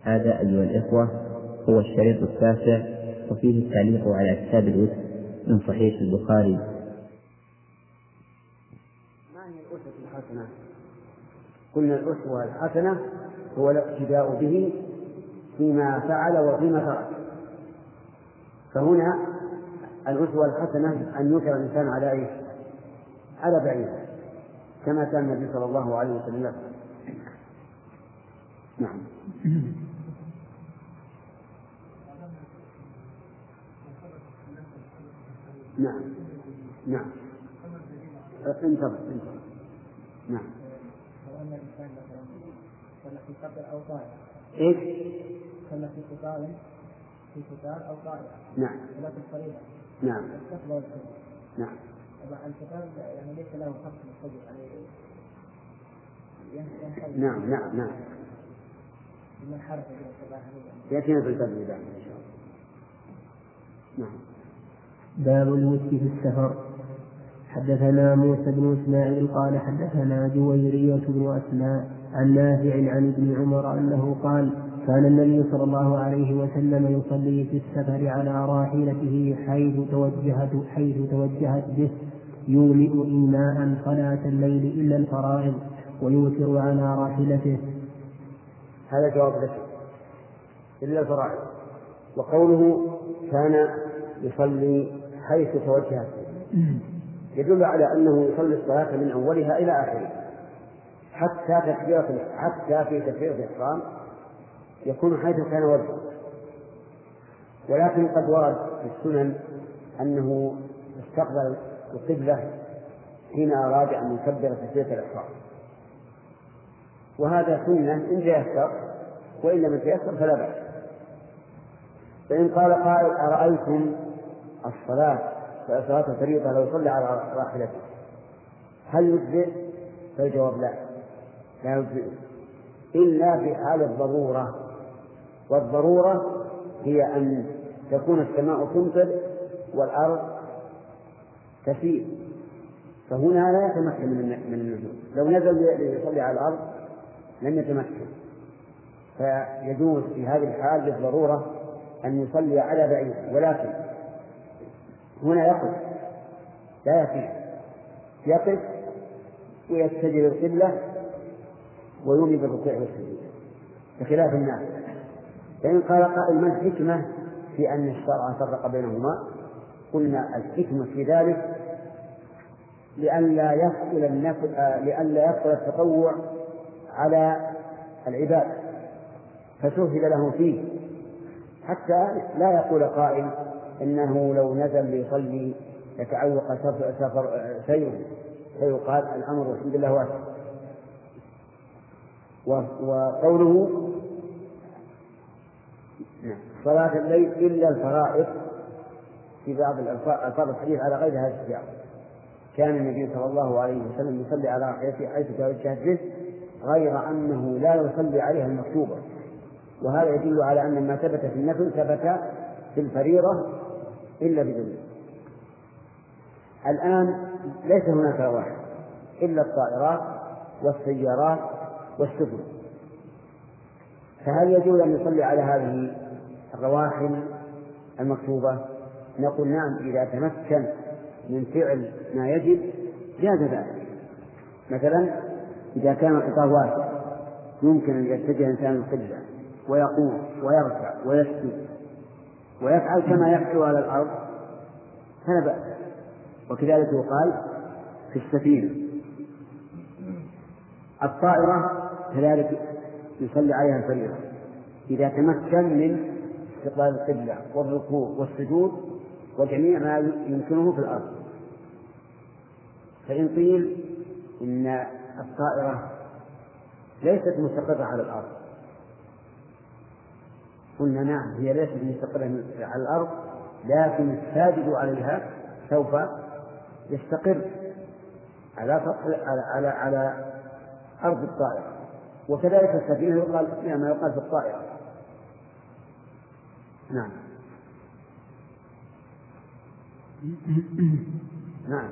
هذا أيها الإخوة هو الشريط التاسع، وفيه التعليق على كتاب الوتر من صحيح البخاري. ما هي الأسوة الحسنة؟ قلنا الأسوة الحسنة هو الاقتداء به فيما فعل وفيما ترك. فهنا الأسوة الحسنة أن يوكل الإنسان على إيش؟ على بعيده، كما كان النبي صلى الله عليه وسلم. نعم. نعم نعم انتظر. نعم. في قتل أو طائرة. إيش؟ كما في قتال أو طائرة. نعم. ولا في الفريضة. نعم. القتل والقتل. نعم. طبعا القتال يعني ليس له حق مستجد يعني. نعم نعم نعم. من حرف يأتينا في الباب إن شاء الله. نعم. باب الوتر في السفر. حدثنا موسى بن إسماعيل قال حدثنا جويرية بن أسماء عن نافع عن ابن عمر أنه قال كان النبي صلى الله عليه وسلم يصلي في السفر على راحلته حيث توجهت به، يومئ إيماء صلاة الليل إلا الفرائض، ويوتر على راحلته. هذا جواب لك إلا الفرائض. وقوله كان يصلي حيث توجهت يدل على أنه يصلي الصلاة من أولها إلى آخرها، حتى في تكبيرة الإحرام يكون حيث كان وجهه. ولكن قد ورد في السنن أنه استقبل القبلة حين أراد أن يكبر تكبيرة الإحرام، وهذا سنة إن تيسر، وإن لم يتيسر فلا بأس. فإن قال قائل أرأيتم صلاة الفريضة لو صلى على راحلته هل يجزئ؟ فالجواب لا يجزئ إلا في حال الضرورة، والضرورة هي أن تكون السماء تمطر والأرض تسير، فهنا لا يتمكن من النزول. لو نزل ليصلي على الأرض لن يتمكن، فيجوز في هذه الحال للضرورة أن يصلي على بعيد، ولكن هنا يقف لا يسير، يقف ويتجه القبلة ويومي بالركوع والسجود بخلاف الناس. فإن قال قائل ما الحكمة في أن الشرع فرق بينهما؟ قلنا الحكمة في ذلك لئلا يثقل التطوع على العباد فسهل له فيه، حتى لا يقول قائل إنه لو نزل ليصلي يتعوق سيره، فيقال الأمر والحمد لله واسع. وقوله صلاة الليل إلا الفرائض في بعض الألفاظ الحديث على غير هذا السياق. كان النبي صلى الله عليه وسلم يصلي على راحلته حيث توجهت به، غير أنه لا يصلي عليها المكتوبة، وهذا يدل على أن ما ثبت في النفل ثبت في الفريضة إلا بدليل. الآن ليس هناك واحد إلا الطائرات والسيارات والسفن، فهل يجوز أن يصلي على هذه الرواحل المكتوبة؟ نقول نعم إذا تمكن من فعل ما يجب جاز ذلك. مثلا إذا كان القطار واسع يمكن أن يتجه الإنسان القبلة ويقوم ويركع ويسجد ويفعل كما يفعل على الأرض فلا بأس. وكذلك يقال في السفينة. الطائرة كذلك يصلي عليها الفريضة إذا تمكن من استقبال القبلة والركوع والسجود وجميع ما يمكنه في الأرض. فإن قيل إن الطائرة ليست مستقرة على الأرض، قلنا نعم هي ليست مستقرة على الأرض، لكن الساجد عليها سوف يستقر على أرض الطائرة. وكذلك السفينة يقال فيها ما يقال في الطائرة. نعم نعم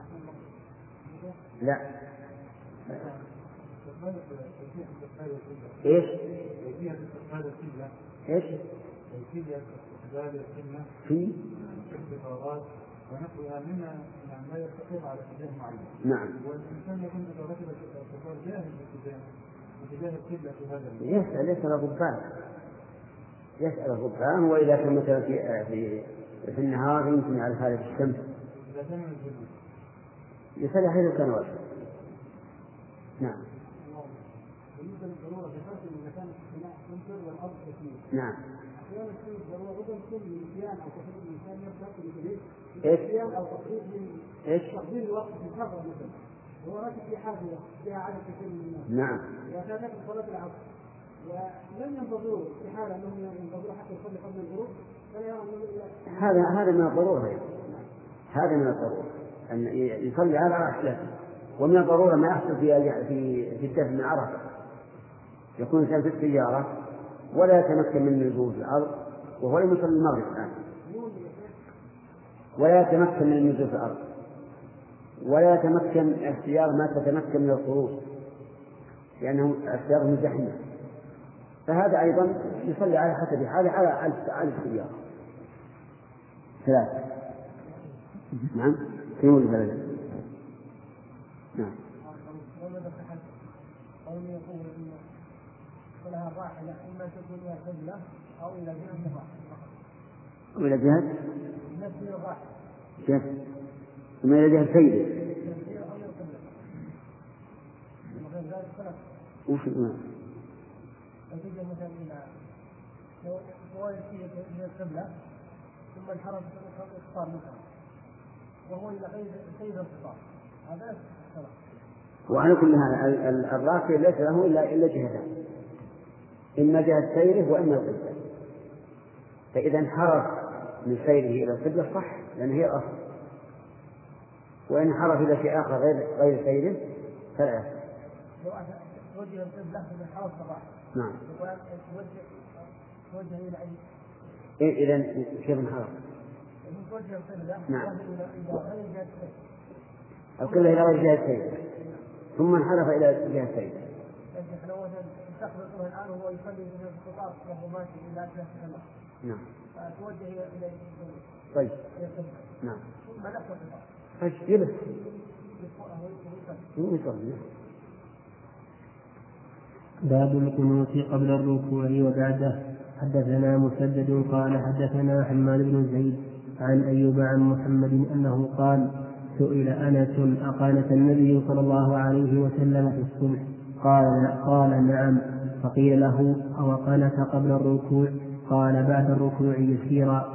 لا إيش هذا القبلة إيش؟ كيفية استخدام القمة في الاختبارات ونحوها مما ما يستقر على اتجاه معين. نعم. والإنسان يكون إذا ركب القطار جاهز باتجاه القبلة في هذا يسأل الغبان، يسأل الغبان، وإذا كان مثلا في النهار يمكن على خارج الشمس إذا كان من الجنوب يسأل حيث كان وجهه. نعم. بالنسبة للضرورة في فرق إذا كانت السماء تمطر والأرض تسير. نعم. أحيانا تكون الضرورة ربما تكون نسيان أو تقليد الإنسان يبدأ بالجديد. إيش؟ نسيان أو تقليد إيش؟ تقليد الوقت في السفر مثلا. هو راكب في حافلة فيها عدد كثير من الناس. نعم. وكان في صلاة العصر ولم ينتظروا في حال أنهم ينتظروا حتى يصلي قبل الغروب فلا يرى أنه هذا من الضرورة. هذا من الضرورة أن يصلي على راحلته، ومن الضرورة ما يحصل في الدفن من عرفة، يكون إنسان في السيارة ولا يتمكن من النزول في الأرض وهو لم يصلي المغرب الآن، ولا يتمكن من النزول في الأرض، ولا يتمكن السيارة ما تتمكن من الخروج لأنه السيارة مزدحمة، فهذا أيضا يصلي على حسب حاله على السيارة. ثلاثة. نعم. كيف البلد؟ نعم. قوم يقول إن كلها الراحلة إما تكون إلى القبلة أو إلى جهة الراحلة. وإلى جهة؟ نفس الراحلة. جهة. ثم إلى جهة سيده. وش نعم. نتيجة مثلا إلى لو هو إلى القبلة ثم انحرف الإفطار مثلا وهو إلى غير الإفطار هذا الصلاة. وعلى كل هذا الراكب ليس له إلا جهتان، إما جهة سيره وإما القبلة، فإذا انحرف من سيره إلى القبلة صح لأن هي الأصل، وإن انحرف إلى شيء آخر غير سيره فلا يصح. لو وجه القبلة من حرف الراحل. نعم. وجه إلى إذا كيف انحرف؟ وجه القبلة. نعم. إلى غير جهة السير. القبلة إلى غير جهة السير ثم انحرف إلى جهة السير. لكن لو يستقبل الآن وهو يصلي من الخطاب وهو ماشي إلى جهة السماء. نعم. فتوجه إلى طيب. نعم. ثم نفس الخطاب. طيب يلبس. يصلي. باب القنوت قبل الركوع وبعده. حدثنا مسدد قال حدثنا حماد بن زيد عن أيوب عن محمد أنه قال سئل أنس أقانت النبي صلى الله عليه وسلم في الصبح؟ قال نعم. فقيل له أو قنت قبل الركوع؟ قال بعد الركوع يسيرا.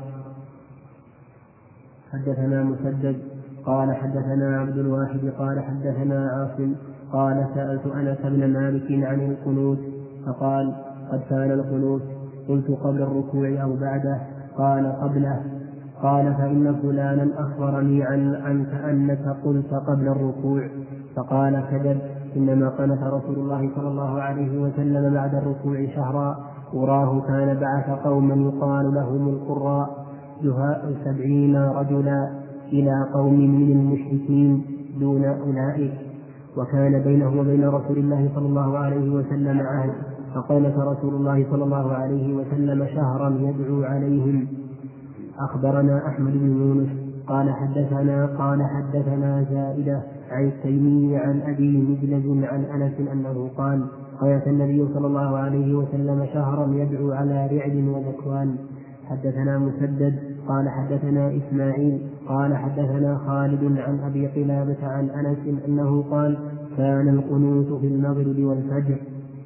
حدثنا مسدد قال حدثنا عبد الواحد قال حدثنا عاصم قال سألت أنس بن مالك عن القنوت فقال قد كان القنوت. قلت قبل الركوع أو بعده؟ قال قبله. قال فإن فلانا أخبرني عنك أنك قلت قبل الركوع. فقال كذب، إنما قنت رسول الله صلى الله عليه وسلم بعد الركوع شهرا، أراه كان بعث قوما يقال لهم القراء جهاء 70 رجلا إلى قوم من المشركين دون أولئك، وكان بينه وبين رسول الله صلى الله عليه وسلم عهد، فقنت رسول الله صلى الله عليه وسلم شهرا يدعو عليهم. أخبرنا أحمد بن يونس قال حدثنا زائدة عن التيمي عن أبي مجلد عن أنس أنه قال قنت النبي صلى الله عليه وسلم شهرا يدعو على رعد وذكوان. حدثنا مسدد قال حدثنا إسماعيل قال حدثنا خالد عن أبي قلابة عن أنس أنه قال كان القنوت في المغرب والفجر.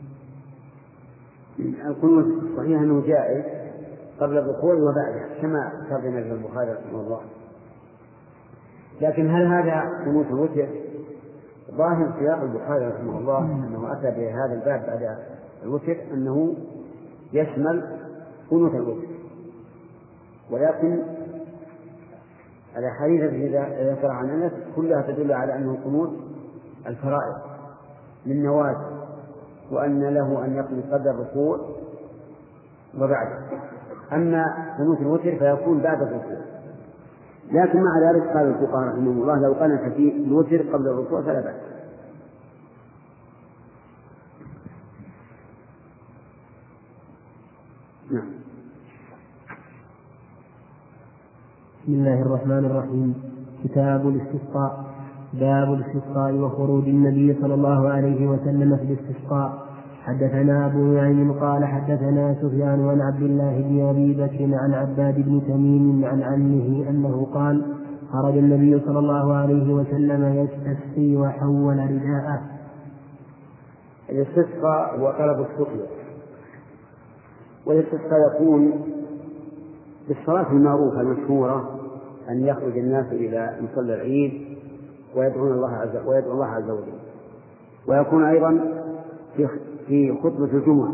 القنوت صحيح أنه جائز قبل الركوع وبعده كما ترجم في البخاري رحمه الله، لكن هل هذا قنوت الوتر؟ ظاهر سياق البخاري رحمه الله أنه أتى بهذا الباب بعد الوتر أنه يشمل قنوت الوتر، ولكن الأحاديث التي ذكر عن أنس كلها تدل على أنه قنوت الفرائض من نوازل، وأن له أن يقنط قبل الركوع وبعده. أما قنوت الوتر فيكون بعد الركوع، لكن مع ذلك قال الفقهاء رحمهم الله لو قنت في الوتر قبل الركوع فلا بأس. نعم. بسم الله الرحمن الرحيم. كتاب الاستسقاء. باب الاستسقاء وخروج النبي صلى الله عليه وسلم في الاستسقاء. حدثنا أبو نعيم قال حدثنا سفيان عن عبد الله بن أبي بكر عن عباد بن تميم عن عمه أنه قال خرج النبي صلى الله عليه وسلم يستسقي وحول رداءه. الاستسقاء هو طلب السقيا، والاستسقاء يكون بالصلاة المعروفة المشهورة أن يخرج الناس إلى مصلى العيد ويدعو الله عز وجل، ويكون أيضا في خطبة الجمعة،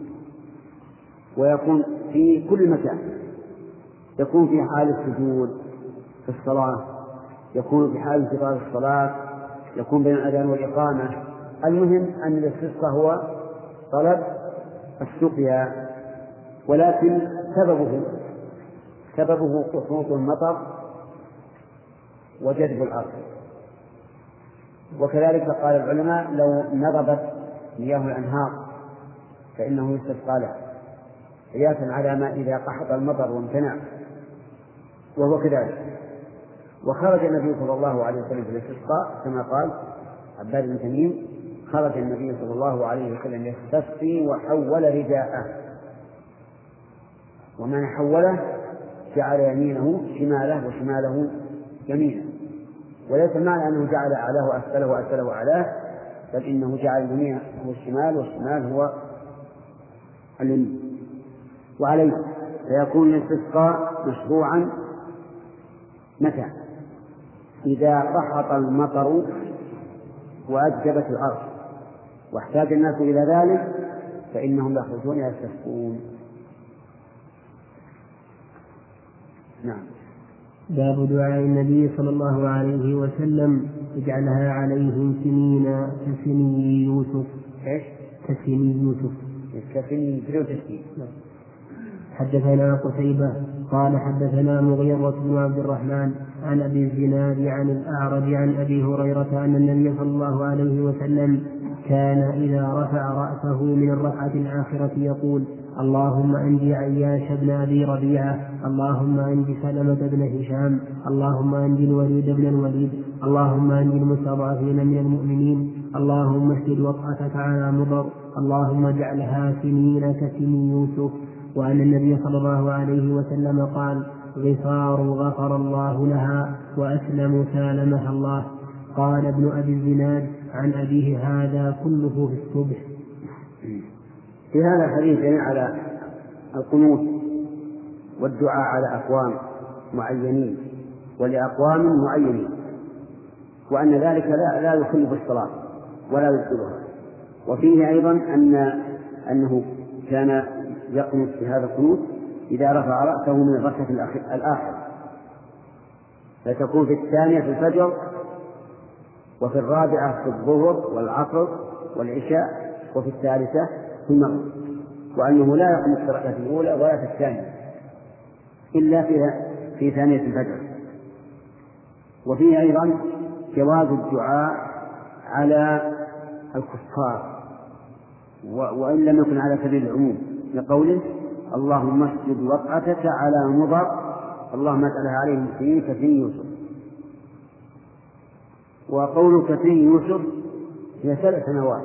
ويكون في كل مكان، يكون في حال السجود في الصلاة، يكون في حال انتظار الصلاة، يكون بين الأذان والإقامة. المهم أن الاستسقاء هو طلب السقيا، ولكن سببه قحوط المطر وجذب الأرض. وكذلك قال العلماء لو نضبت مياه الأنهار فإنه يستسقى له قياسا على ما إذا قحط المطر وامتنع، وهو كذلك. وخرج النبي صلى الله عليه وسلم في الاستسقاء كما قال عباد بن تميم خرج النبي صلى الله عليه وسلم يستسقي وحول رداءه. ومن حوله جعل يمينه شماله وشماله يمينه، وليس معنى أنه جعل أعلاه أسفله وأسفله أعلاه، بل إنه جعل اليمين هو الشمال والشمال هو اليمين. وعليه فيكون الاستسقاء مشروعا متى؟ إذا قحط المطر وأجدبت الأرض واحتاج الناس إلى ذلك فإنهم يخرجون يستسقون. نعم. باب دعاء النبي صلى الله عليه وسلم اجعلها عليهم سنين كسني يوسف. ايش؟ كسني يوسف. كسني يوسف. حدثنا قتيبة قال حدثنا مغيرة بن عبد الرحمن عن أبي الزناد عن الأعرج عن أبي هريرة أن النبي صلى الله عليه وسلم كان إذا رفع رأسه من الركعة الآخرة يقول اللهم أنجي عياش بن أبي ربيعة، اللهم أنجي سلمة بن هشام، اللهم أنجي الوليد بن الوليد، اللهم أنجي المستضعفين من المؤمنين، اللهم اشدد وطأتك على مضر، اللهم اجعلها سنين كسني يوسف. وأن النبي صلى الله عليه وسلم قال غفار غفر الله لها وأسلم سالمها الله. قال ابن أبي الزناد عن أبيه هذا كله في الصبح. في هذا الحديث دليل على القنوت والدعاء على أقوام معينين ولأقوام معينين، وأن ذلك لا يخل بالصلاة ولا يبطلها. وفيه أيضا أنه كان يقنط في هذا القنوت إذا رفع رأسه من الركعة الآخرة، فتكون في الثانية في الفجر، وفي الرابعة في الظهر والعصر والعشاء، وفي الثالثة في المغرب، وأنه لا يقنط في الركعة الأولى ولا في الثانية إلا في ثانية الفجر. وفيه أيضا جواز الدعاء على الكفار وإن لم يكن على سبيل العموم، لقوله اللهم اشدد وطأتك على مضر، اللهم اجعلها عليهم سنين كسني يوسف. وقول كسني يوسف هي 7 سنوات،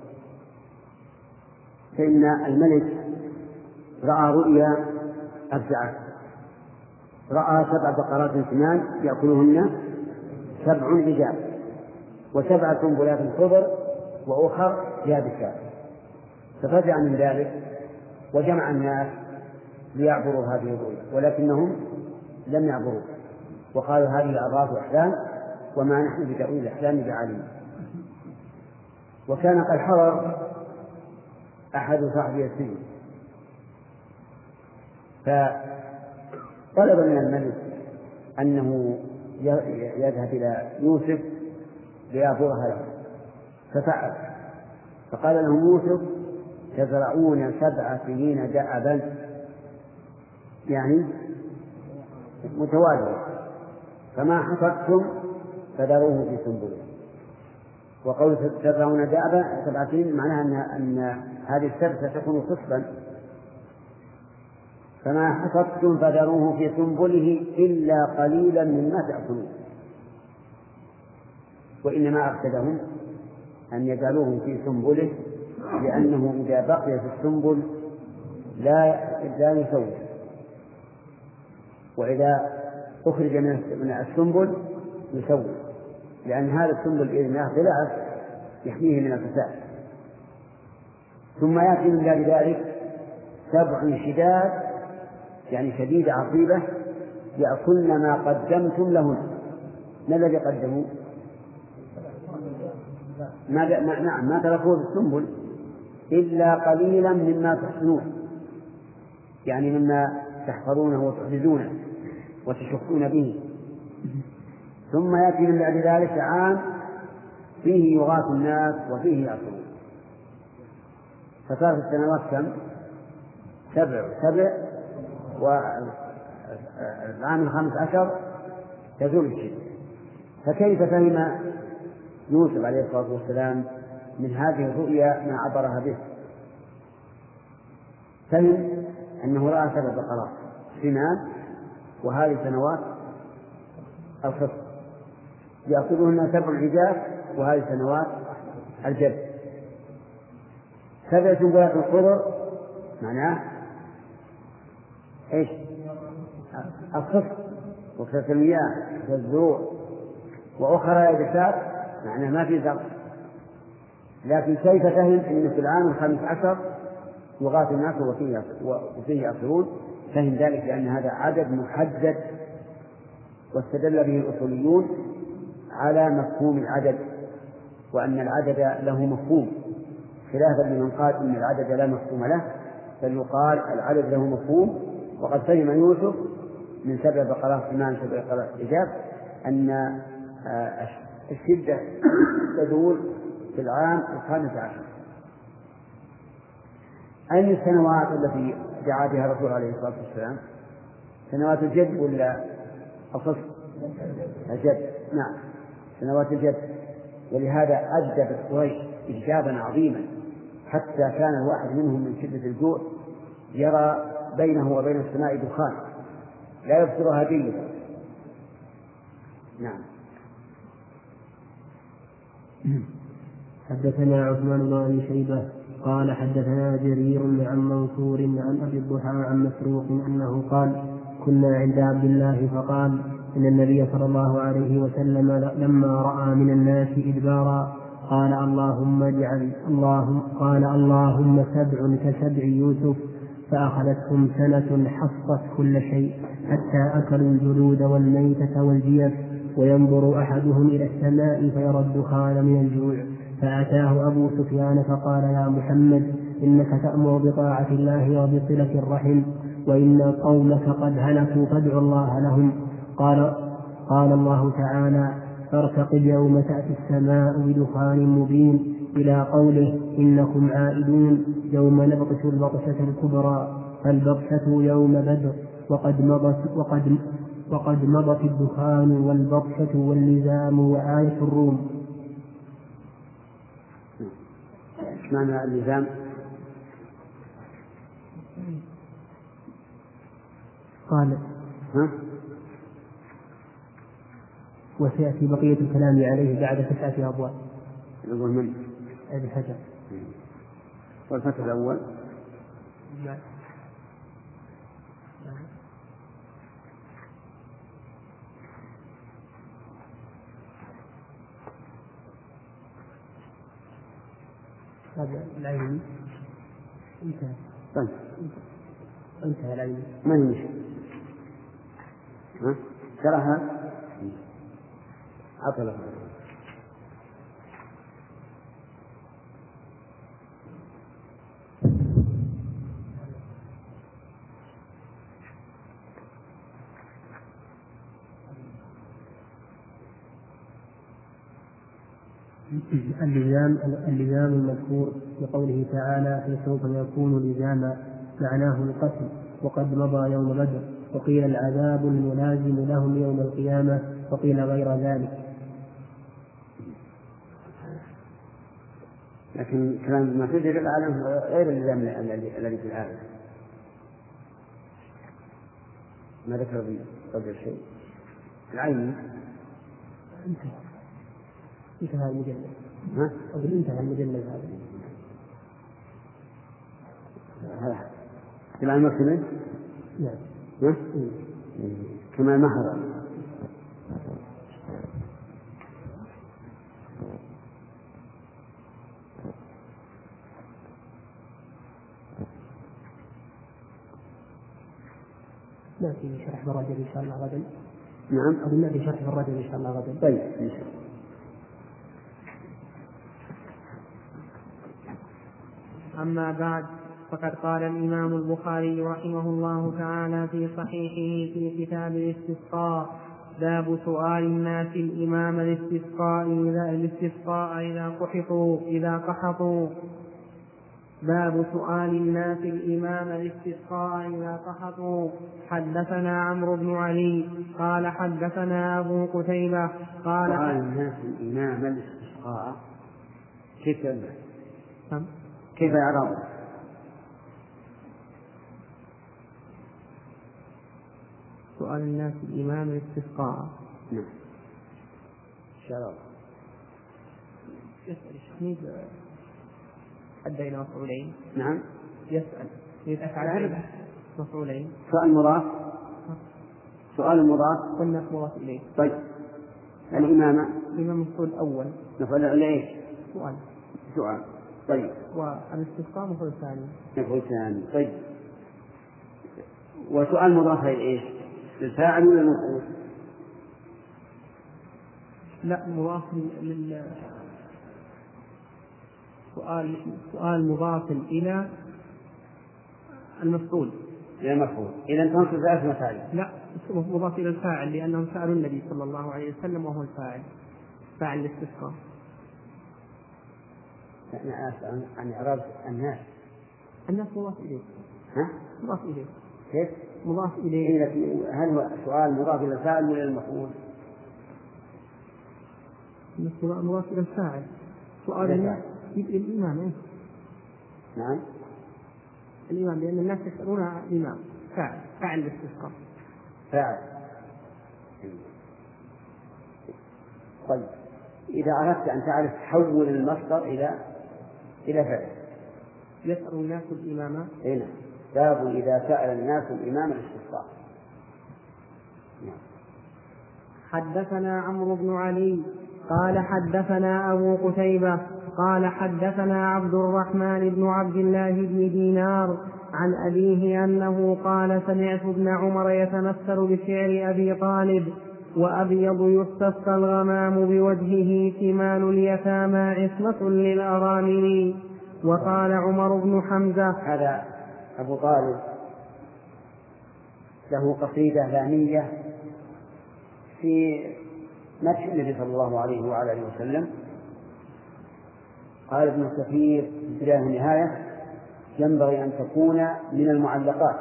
فإن الملك رأى رؤيا أفزعته، رأى 7 بقرات سمان يأكلهن 7 عجاف و7 سنبلات خضر وأخر يابسات، ففزع من ذلك وجمع الناس ليعبروا هذه الرؤيا، ولكنهم لم يعبروا وقالوا هذه أضغاث أحلام وما نحن بتأويل الأحلام بعالم. وكان قد حضر أحد صاحبي السجن فطلب من الملك أنه يذهب إلى يوسف ليعبرها له، ففعل. فقال لهم يوسف تزرعون 7 سنين دأبا، يعني متوالية، فما حصدتم فذروه في سنبله. وقول تزرعون دأبا 7 سنين معناها أن هذه السبت ستكون خصبا، فما حصدتم فذروه في سنبله إلا قليلا مما تأكلون. وإنما أرشدهم أن يجعلوه في سنبله لأنه إذا بقي في السنبل لا يسوي، وإذا أخرج من السنبل يسوي، لأن هذا السنبل بإذن الله غلاف يحميه من الفساد. ثم يأتي من بعد ذلك 7 شداد، يعني شديدة عصيبة، يأكلن ما قدمتم لهن. ما الذي قدموا؟ ما تركوه بالسنبل إلا قليلا مما تحسنون، يعني مما تحفظونه وتحفظونه وتشفون به. ثم يأتي من بعد ذلك عام فيه يغاث الناس وفيه يأكلون. فصار في السنوات كم؟ 7 والعام 15 تزول الشدة. فكيف فهم يوسف عليه الصلاة والسلام من هذه الرؤيا ما عبرها به؟ فهم أنه رأى 7 بقرات سمان، وهذه سنوات الخص يأخذهن 7 عجاف، وهذه سنوات الجد. 7 سنبلات خضر معناه إيش؟ الخص وكثرة المياه والزروع، وأخرى يابسات معناه ما في زرع. لكن كيف فهم أن في العام 15 يغاث الناس وفيه يأكلون؟ فهم ذلك لأن هذا عدد محدد، واستدل به الأصوليون على مفهوم العدد، وأن العدد له مفهوم، خلافا لمن قال إن العدد لا مفهوم له، بل يقال العدد له مفهوم. وقد فهم يوسف من 7 بقرات سمان 7 بقرات عجاف أن الشدة تدور في العام 15. أي السنوات التي دعا بها الرسول عليه الصلاة والسلام؟ سنوات الجد ولا الخصف؟ الجد، نعم، سنوات الجد. ولهذا أجدب قريش إجابا عظيما، حتى كان الواحد منهم من شدة الجوع يرى بينه وبين السماء دخان لا يبصرها جيدا. نعم. حدثنا عثمان بن أبي شيبة قال حدثنا جرير عن منصور عن أبي الضحى عن مسروق أنه قال كنا عند عبد الله فقال إن النبي صلى الله عليه وسلم لما رأى من الناس إدبارا قال اللهم 7 كسبع يوسف، فأخذتهم سنة حصت كل شيء حتى أكلوا الجلود والميتة والجيف، وينظر أحدهم إلى السماء فيرى الدخان من الجوع. فأتاه أبو سفيان فقال يا محمد إنك تأمر بطاعة الله وبصلة الرحم، وإن قومك قد هلكوا فادعوا الله لهم. قال الله تعالى فارتقب يوم تأتي السماء بدخان مبين إلى قوله إنكم عائدون يوم نبطش البطشة الكبرى، فالبطشة يوم بدر وقد مضت الدخان والبطشة واللزام وآية الروم. معنى اللزام؟ قال وسيأتي بقية الكلام عليه بعد 9 أبواب. الأول من؟ أبي حجر. والفتح الأول؟ لا. هذا العين انتهى. طيب انتهى العين. ما هي مشكلة؟ شرحها عطلة. اللزام المذكور بقوله تعالى فسوف يكون لزاما معناه القتل وقد مضى يوم بدر، وقيل العذاب الملازم لهم يوم القيامة، وقيل غير ذلك. لكن كلام ما تدري العالم غير اللزام الذي في العالم. ما ذكر بالرجل شيء. العين انتهى المجلد. ها؟ أقول انتهى المجلد هذا. العين المسلمين؟ نعم. ها؟ كما مهر. ما في شرح بالرجل إن شاء الله غدا. نعم. أقول ما في شرح بالرجل إن شاء الله غدا. طيب إن شاء الله. أما بعد، فقد قال الإمام البخاري رحمه الله تعالى في صحيحه في كتاب الاستسقاء: باب سؤال الناس الإمام الاستسقاء إذا قحطوا. باب سؤال الناس الإمام الاستسقاء إذا قحطوا. حدثنا عمرو بن علي قال حدثنا أبو قتيبة قال سؤال الناس الإمام الاستسقاء كيف يعرض؟ سؤال الناس الإمام الاستسقاء. نعم. إن شاء الله. يسأل الشهيد أدى إلى مفعولين. نعم. يسأل يتأكد مفعولين. سؤال مضاف. سؤال مضاف. قلنا مضاف إليه. طيب. الإمامة. الإمام مفعول أول. مفعول إليه. سؤال. طيب. والاستسقاء مفعول ثاني. مفعول ثاني. طيب. وسؤال مضاف إيش؟ للفاعل ولا المفعول؟ لا، مضاف سؤال مضاف إلى المفعول. إلى المفعول. إذا تنصب ثلاث مفاعل. لا، مضاف إلى الفاعل لأنهم سألوا النبي صلى الله عليه وسلم وهو الفاعل، فاعل الاستسقاء. أنا أسأل عن إعراب الناس. الناس مضاف إليه. ها؟ مضاف إليه. كيف؟ مضاف إليه. هل هو سؤال مضاف إلى الفاعل ولا المفعول؟ مضاف إلى الفاعل. سؤال الإمام. إيه؟ نعم. الإمام، لأن الناس يسألون عن الإمام. فاعل الاستسقاء. فاعل. طيب، إذا أردت أن تعرف حول المصدر إلى فعل. يسأل الناس الإمام. هنا باب إذا سأل الناس الإمام الاستسقاء. حدثنا عمرو بن علي قال حدثنا أبو قتيبة قال حدثنا عبد الرحمن بن عبد الله بن دينار عن أبيه أنه قال: سمعت ابن عمر يتمثل بشعر أبي طالب: وأبيض يستسقى الغمام بوجهه ثمال اليتامى عصمة للأرامل. وقال عمر بن حمزة: هذا أبو طالب له قصيدة لامية في مدح النبي صلى الله عليه وعلى آله وسلم. قال ابن كثير في بداية النهاية: ينبغي أن تكون من المعلقات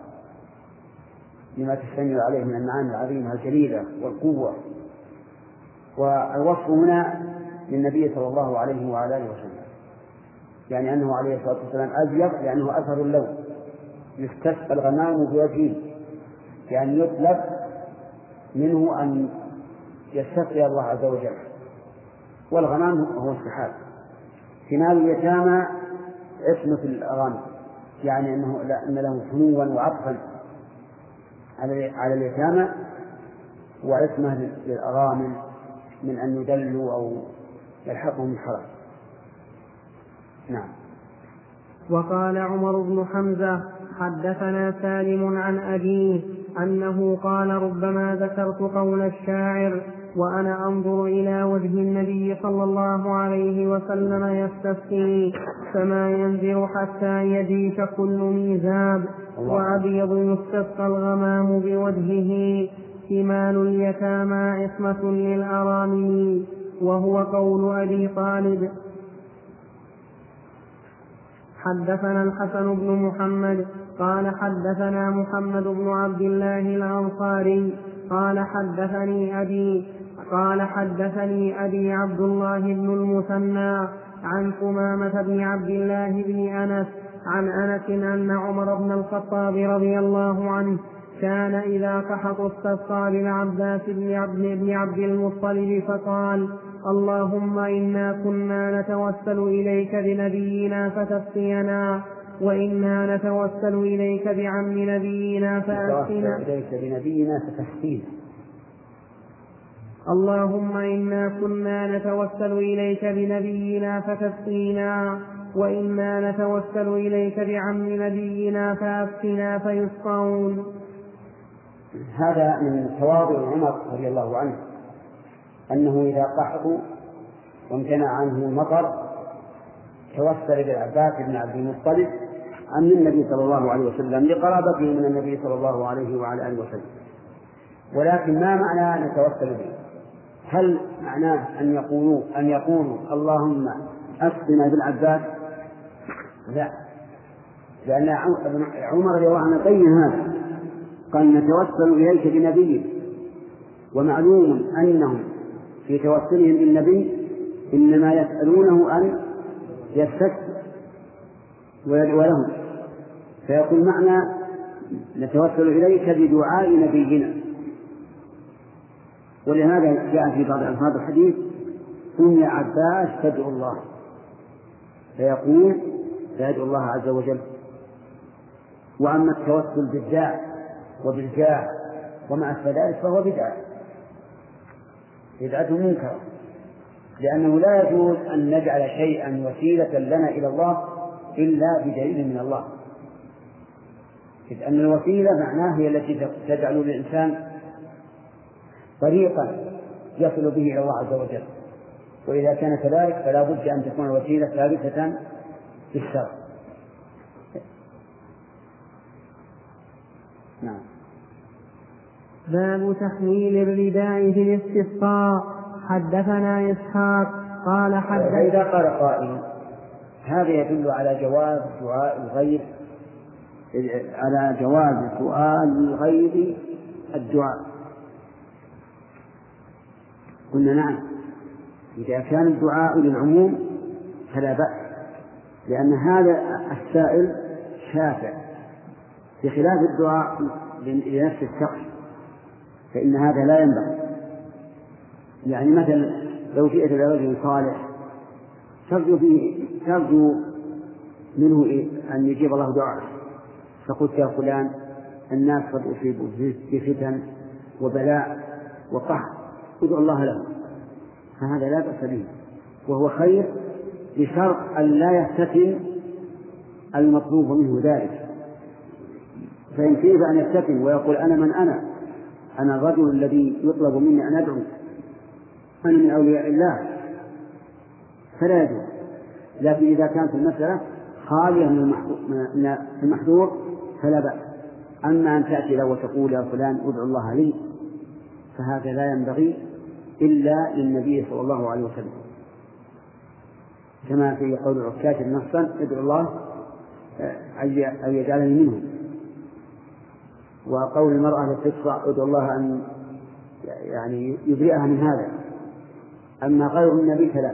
لما تشتمل عليه من المعاني العظيمة الجليلة والقوة. والوصف هنا للنبي صلى الله عليه وعلى آله وسلم، يعني أنه عليه الصلاة والسلام أبيض لأنه أثر اللون، يستسقى الغمام بوجهه، يعني يطلب منه أن يستسقي الله عز وجل. والغمام هو السحاب. ثمال اليتامى عصمة الأغاني، يعني أن له حنوا وعطفا على اليتامى، وعصمة للأغاني من أن يدلوا أو يلحقهم الحرام. نعم. وقال عمر بن حمزة: حدثنا سالم عن أبيه أنه قال: ربما ذكرت قول الشاعر وأنا أنظر إلى وجه النبي صلى الله عليه وسلم يستسقي: فما ينزل حتى يجيش كل ميزاب، وأبيض يستسقى الغمام بوجهه، ثمال اليتامى عصمة للأرامل. وهو قول أبي طالب. حدثنا الحسن بن محمد قال حدثنا محمد بن عبد الله الأنصاري قال حدثني أبي عبد الله بن المثنى عن ثمامة بن عبد الله بن أنس عن أنس أن عمر بن الخطاب رضي الله عنه كان إذا قحط استسقى بالعباس بن عبد المطلب فقال: اللهم إنا كنا نتوسل إليك بنبينا فتسقينا، وإنا نتوسل إليك بعم نبينا فأسقنا. اللهم إنا كنا نتوسل إليك بنبينا فتسقينا، وإنا نتوسل إليك بعم نبينا فأسقنا فيسقون. هذا من تواضع عمر رضي الله عنه، أنه إذا قحطوا وامتنع عنه المطر توسل بالعباس بن عبد المطلب عن النبي صلى الله عليه وسلم لقرابته من النبي صلى الله عليه وعلى آله وسلم. ولكن ما معنى نتوسل به؟ هل معناه أن يقولوا اللهم أسقنا بالعباس؟ لا، لأن عمر رضي الله عنه بين هذا، قال نتوسل إليك بنبي، ومعلوم أنهم في توسلهم بالنبي إنما يسألونه أن يستكبر ويدعو لهم، فيقول معنى نتوسل إليك بدعاء نبينا. ولهذا جاء في بعض ألفاظ الحديث: قم يا عباس فادعو الله، فيقول فيدعو الله عز وجل. وأما التوسل بالداء وبالجاه وما أشبه ذلك فهو بدعة منكرة، لأنه لا يجوز أن نجعل شيئا وسيلة لنا إلى الله إلا بدليل من الله، إذ أن الوسيلة معناها هي التي تجعل للإنسان طريقا يصل به إلى الله عز وجل، وإذا كان كذلك فلا بد أن تكون الوسيلة ثابتة في الشرع. نعم. باب تحميل الرداء في الاستسقاء. حدثنا إسحاق قال إذا قال قائل هذا يدل على جواز دعاء الغير، على جواز سؤال الغير الدعاء. قلنا نعم، إذا كان الدعاء للعموم فلا بأس، لأن هذا السائل شافع، بخلاف الدعاء لنفس الشخص فإن هذا لا ينبغي. يعني مثلا لو جئت إلى رجل صالح ترجو منه أن يجيب الله دعاءه، فقلت يا فلان الناس قد أصيبوا بفتن وبلاء وقحط، ادعو الله له، فهذا لا بأس به وهو خير، بشرط أن لا يفتتن المطلوب منه ذلك. فإن كيف أن يفتتن ويقول أنا من أنا الرجل الذي يطلب مني أن أدعو، أنا من أولياء الله، فلا يجوز. لكن إذا كانت المسألة خالية من المحذور فلا بأس. أما أن تأتي له وتقول يا فلان ادعو الله لي، فهذا لا ينبغي إلا للنبي صلى الله عليه وسلم، كما في قول عكاشة بن محصن ادعو الله أن يجعلني منهم، وقول المرأة التي تشرع ادعو الله أن يعني يبرئها من هذا. أما غير النبي فلا،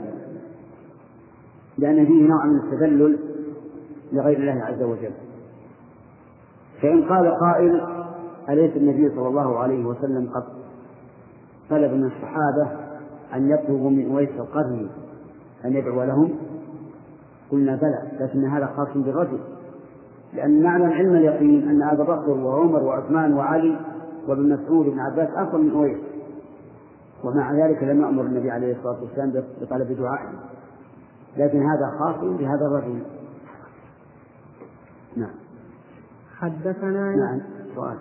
لأن فيه نوع من التذلل لغير الله عز وجل. فإن قال قائل أليس النبي صلى الله عليه وسلم قد طلب من الصحابة أن يطلبوا من أويس القرني أن يدعو لهم؟ قلنا بلى، لكن هذا خاص بالرجل، لأن نعلم علم اليقين أن أبا بكر وعمر وعثمان وعلي وابن مسعود وابن عباس أفضل من أويس، ومع ذلك لم يأمر النبي عليه الصلاة والسلام بطلب دعائه، لكن هذا خاص بهذا الرجل. نعم. حدثنا نعم. سؤال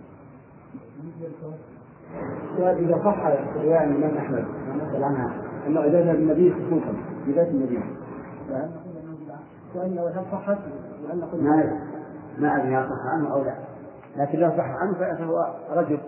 إذا صح رواية من الإمام أحمد نسأل عنها أنه إذا ذهب النبي خصوصا بذات النبي، وأن لو صحت وأن نقول ما أدري هل صح عنه أو لا، لكن لو صح عنه فهو رجل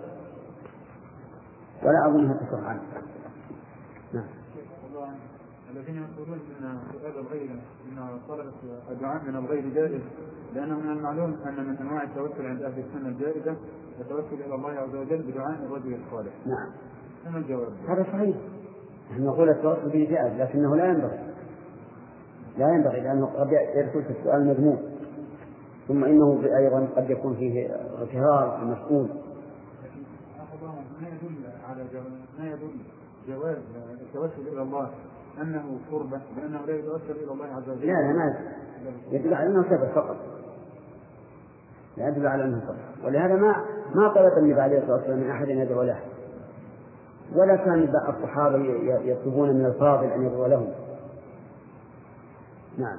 ولا أظنها تصح عنه. نعم. الذين يقولون ان سؤال الغير ان طلب الدعاء من الغير جائز، لانه من المعلوم ان من انواع التوسل عند اهل السنه الجائزه التوسل الى الله عز وجل بدعاء الرجل الصالح. نعم. ما الجواب؟ هذا صحيح، نحن نقول التوسل به جائز لكنه لا ينبغي لانه قد يدخل في السؤال مذموم، ثم إنه أيضا قد يكون فيه اغترار المسؤول. ما يدل جواز التوسل إلى الله أنه قربة لأنه لا يتوسل إلى الله عز وجل. لا ما يدل على أنه سبب فقط، لا يدل على أنه سبب. ولهذا ما طلب النبي عليه الصلاة والسلام من أحد أن يدعو له، ولا كان الصحابة يطلبون من الفاضل أن يدعو لهم. نعم.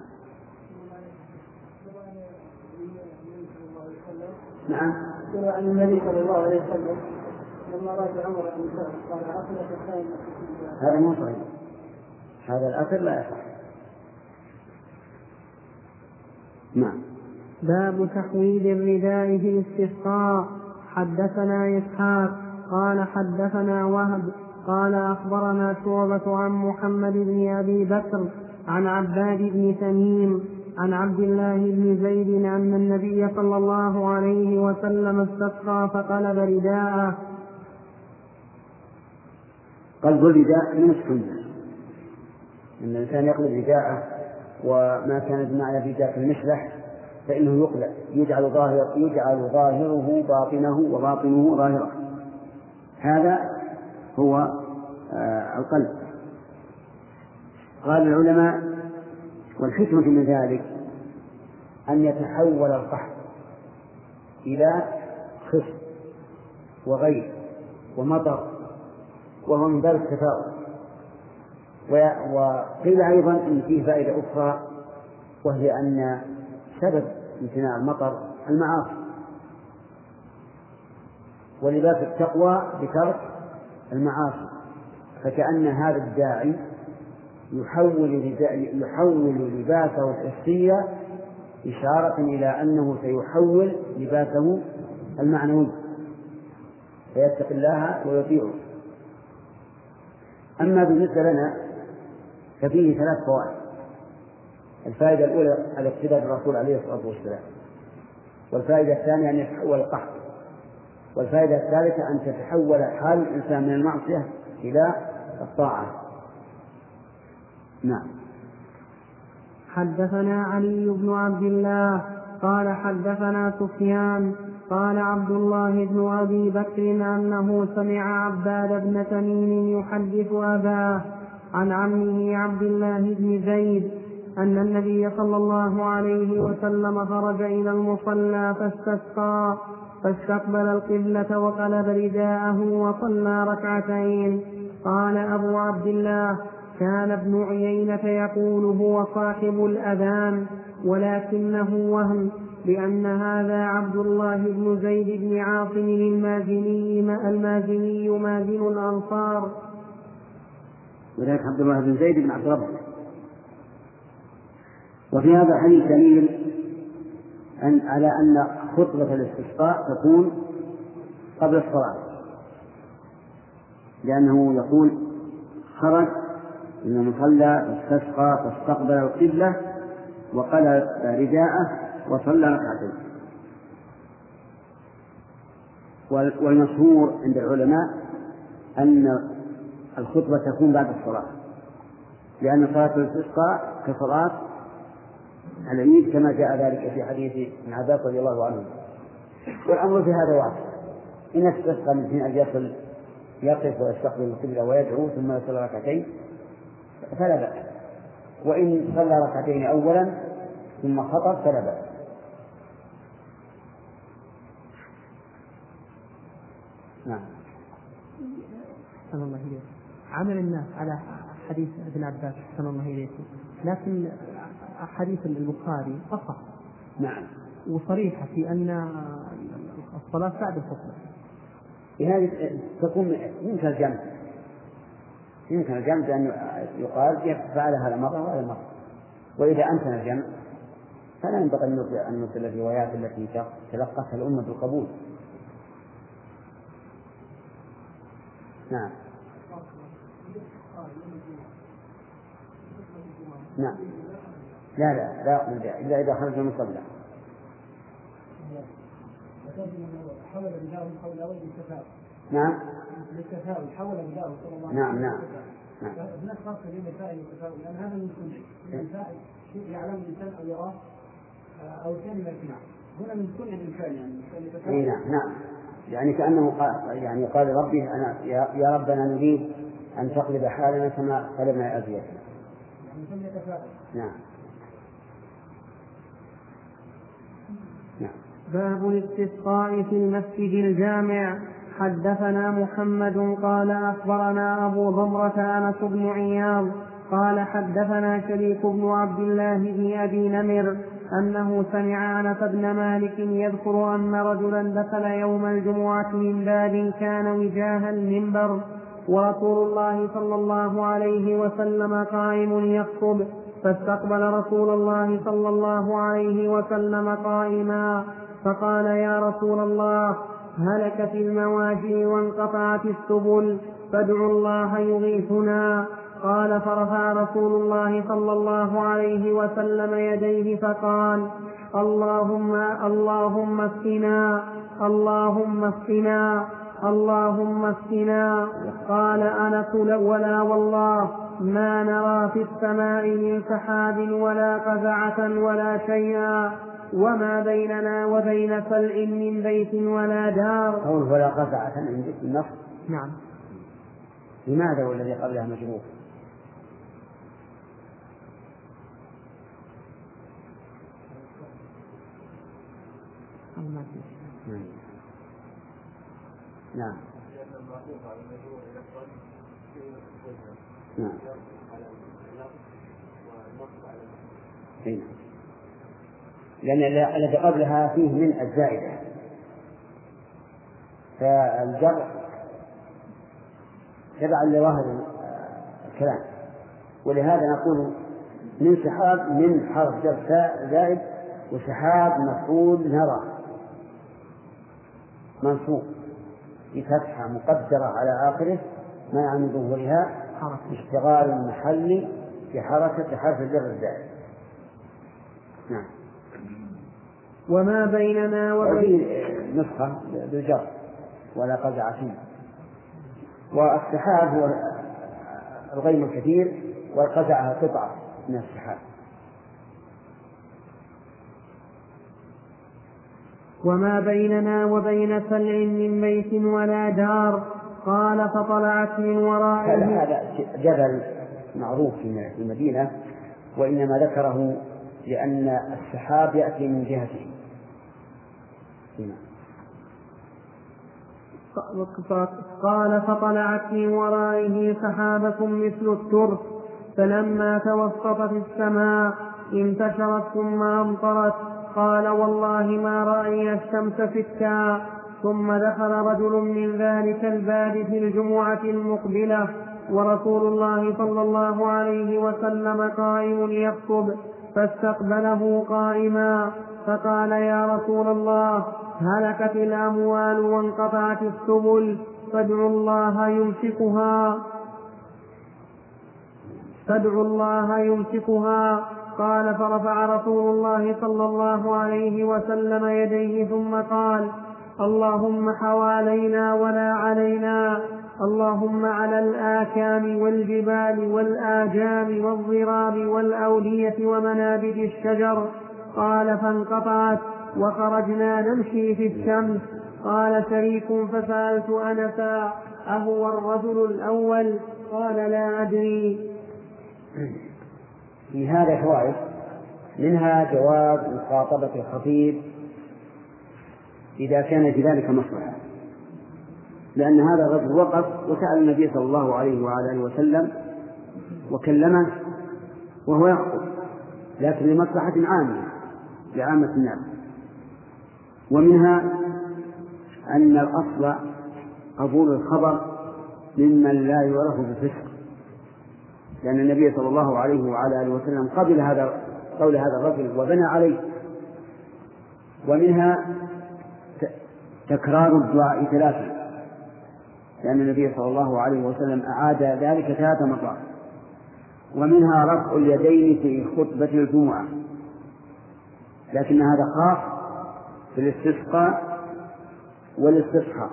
نعم. عن النبي صلى الله عليه وسلم لما رأى عمر بن الخطاب قال أخذت الخير. هذا مو صحيح، هذا الأثر لا يصح. نعم. باب تحويل الرداء في الاستسقاء. حدثنا إسحاق قال حدثنا وهب قال أخبرنا شعبة عن محمد بن أبي بكر عن عباد بن تميم عن عبد الله بن زيد أن النبي صلى الله عليه وسلم استسقى فقلب رداءه. قلب الرداء من السنة، أن الإنسان يقلب رداءه، وما كان بمعنى رداء المشلح فإنه يقلب، يجعل ظاهره باطنه وباطنه ظاهره. هذا هو القلب. قال العلماء: والحكمة من ذلك أن يتحول القحط إلى خصب وغيث ومطر، وهو من باب التفاؤل. وقيل أيضا أن فيه فائدة أخرى، وهي أن سبب امتناع المطر المعاصي، ولباس التقوى بترك المعاصي، فكأن هذا الداعي يحول لباسه الحسي إشارة إلى أنه سيحول لباسه المعنوي فيتقي الله ويطيعه. أما بالنسبة لنا ففيه 3 فوائد. الفائدة الأولى الاقتداء بالرسول عليه الصلاة والسلام، والفائدة الثانية أن يتحول القحط، والفائدة الثالثة أن تتحول حال الإنسان من المعصية إلى الطاعة. نعم. حدثنا علي بن عبد الله قال حدثنا سفيان قال عبد الله بن أبي بكر أنه سمع عباد بن تميم يحدث أباه عن عمه عبد الله بن زيد أن النبي صلى الله عليه وسلم خرج إلى المصلى فاستسقى فاستقبل القبلة وقلب رداءه وصلى ركعتين. قال أبو عبد الله: كان ابن عيينة يقول هو صاحب الأذان، ولكنه وهم، لأن هذا عبد الله بن زيد بن عاصم المازني مازن الأنصار. وذلك عبد الله بن زيد بن عبد ربه. وفي هذا الحديث دليل على أن خطبة الاستسقاء تكون قبل الصلاة، لأنه يقول: خرج من المصلى فاستسقى فاستقبل القبلة وقلب رداءه وصلى ركعتين. والمشهور عند العلماء أن الخطبة تكون بعد الصلاة، لأن صلاة الاستسقاء كصلاة العيد كما جاء ذلك في حديث ابن عباس رضي الله عنه. والأمر في هذا واضح: إن استسقى من حين أن يصل يقف ويستقبل القبلة ويدعو ثم يصلي ركعتين فلا بأس، وإن صلى ركعتين أولا ثم خطب فلا بأس. نعم. صلى الله عليه وسلم. عمل الناس على حديث ابن عباس صلى الله عليه وسلم، لكن حديث البخاري أصح. نعم. وصريحة في أن الصلاة بعد الخطبة. هذه تكون يمكن الجمع بأن يقال فعل هذا مرة وهذا مرة. وإذا أمكن الجمع فلا ينبغي أن نرسل الروايات التي تلقتها الأمة بالقبول. نعم. نعم. لا يقبل إلا إذا خرج من المصلى. نعم. للتفاؤل حول بداءه صلى الله عليه وسلم. نعم. هناك فرق بين الفاعل والتفاؤل، لأن هذا من الفاعل شيء يعلم الإنسان أو يراه أو كلمة يسمع، هنا من سنة الإنسان يعني نعم يعني كأنه قال لربه أنا يا ربنا نريد أن تقلب حالنا كما قلبنا أزيادنا. يعني يتفاعل. نعم. باب الاستسقاء في المسجد الجامع. حدثنا محمد قال أخبرنا أبو ضمرة أنس بن عياض قال حدثنا شريك بن عبد الله بن أبي نمر أنه سمع أنس بن مالك يذكر أن رجلا دخل يوم الجمعة من باب كان وجاه المنبر ورسول الله صلى الله عليه وسلم قائم يخطب، فاستقبل رسول الله صلى الله عليه وسلم قائما فقال يا رسول الله هلكت المواشي وانقطعت السبل فادعوا الله يغيثنا. قال فرفع رسول الله صلى الله عليه وسلم يديه فقال اللهم اسقنا اللهم اسقنا اللهم اسقنا. قال أنس ولا والله ما نرى في السماء من سحاب ولا قزعة ولا شيئا وما بيننا وبين سلع من بيت ولا دار. قول ولا قزعة عند النص. نعم. لماذا والذي قبلها مجروح؟ نعم. نعم. لأن الذي قبلها فيه من الزائدة فالجر تبعا لظاهر الكلام، ولهذا نقول من سحاب من حرف جر زائد وسحاب مفعول نرى منصوب بفتحة مقدرة على آخره منع من ظهورها اشتغال المحل بحركة حرف الجر الزائد. نعم. وما بيننا وبين نسخة بالجر ولا قزعة فيه. والسحاب هو الغيم الكثير والقزعة قطعة من السحاب. وما بيننا وبين سلع من بيت ولا دار. قال فطلعت من ورائه. هذا جبل معروف في المدينة، وإنما ذكره لأن السحاب يأتي من جهته. قال فطلعت من ورائه سحابة مثل الترس فلما توسطت السماء انتشرت ثم أمطرت. قال والله ما رأي الشمس ستا. ثم دخل رجل من ذلك الباب في الجمعة المقبلة ورسول الله صلى الله عليه وسلم قائم يخطب، فاستقبله قائما فقال يا رسول الله هلكت الأموال وانقطعت السبل فادعوا الله يمسكها. قال فرفع رسول الله صلى الله عليه وسلم يديه ثم قال اللهم حوالينا ولا علينا، اللهم على الآكام والجبال والآجام والضراب والأودية ومنابت الشجر. قال فانقطعت وخرجنا نمشي في الشمس. قال شريك فسألت أنسا أهو الرجل الأول؟ قال لا أدري. في هذا فوائد، منها جواز مخاطبة الخطيب إذا كان في ذلك مصلحة، لأن هذا الرجل وقف وسأل النبي صلى الله عليه وعلى آله وسلم وكلمه وهو يخطب، لكن لمصلحة عامة لعامة الناس. ومنها أن الأصل قبول الخبر ممن لا يعرف بالفسق، لأن النبي صلى الله عليه وعلى آله وسلم قبل قول هذا الرجل وبنى عليه. ومنها تكرار الدعاء ثلاثة، لأن النبي صلى الله عليه وسلم أعاد ذلك 3 مرات. ومنها رفع اليدين في خطبة الجمعة، لكن هذا خاص في الاستسقاء والاستصحاء،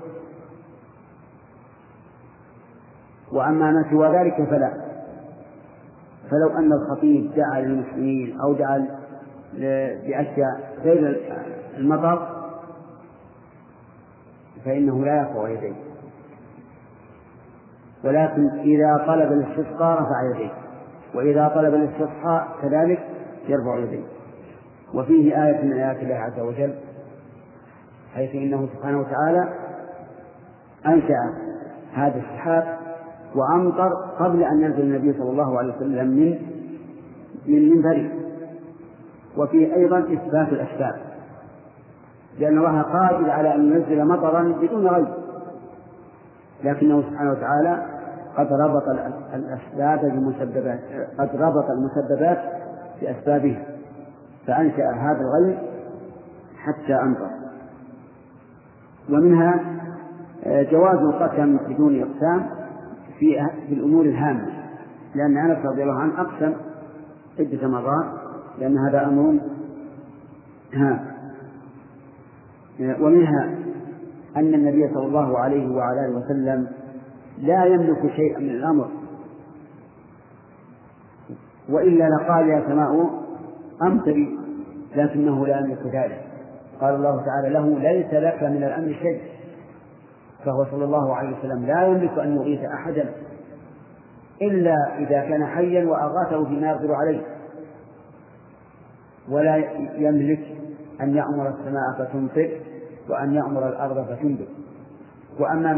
وأما ما سوى ذلك فلا. فلو أن الخطيب دعا للمسلمين أو دعا بأشياء غير المطر فإنه لا يرفع يديه، ولكن إذا طلب الاستسقاء رفع يديه، وإذا طلب الاستسقاء كذلك يرفع يديه. وفيه آية من آيات الله عز وجل حيث إنه سبحانه وتعالى أنشأ هذا السحاب وأمطر قبل أن ينزل النبي صلى الله عليه وسلم من منبره. وفيه أيضا إثبات الأسباب، لأن الله قادر على أن ينزل مطرا بدون غيب، لكنه سبحانه وتعالى قد ربط المسببات بأسبابها، فأنشأ هذا الغيب حتى أمطر. ومنها جواز القسم بدون إقسام في الأمور الهامة، لأن أنس رضي الله عنه أقسم عدة مرات لأن هذا أمر هام. ومنها أن النبي صلى الله عليه وعلى آله وسلم لا يملك شيئا من الأمر، وإلا لقال يا سماء أمطري، لكنه لا يملك ذلك. قال الله تعالى له ليس لك من الأمر شيء، فهو صلى الله عليه وسلم لا يملك أن يغيث أحدا إلا إذا كان حيا وأغاثه بما يقدر عليه، ولا يملك أن يأمر السماء فتمطر وأن يأمر الأرض فتنبت. وأما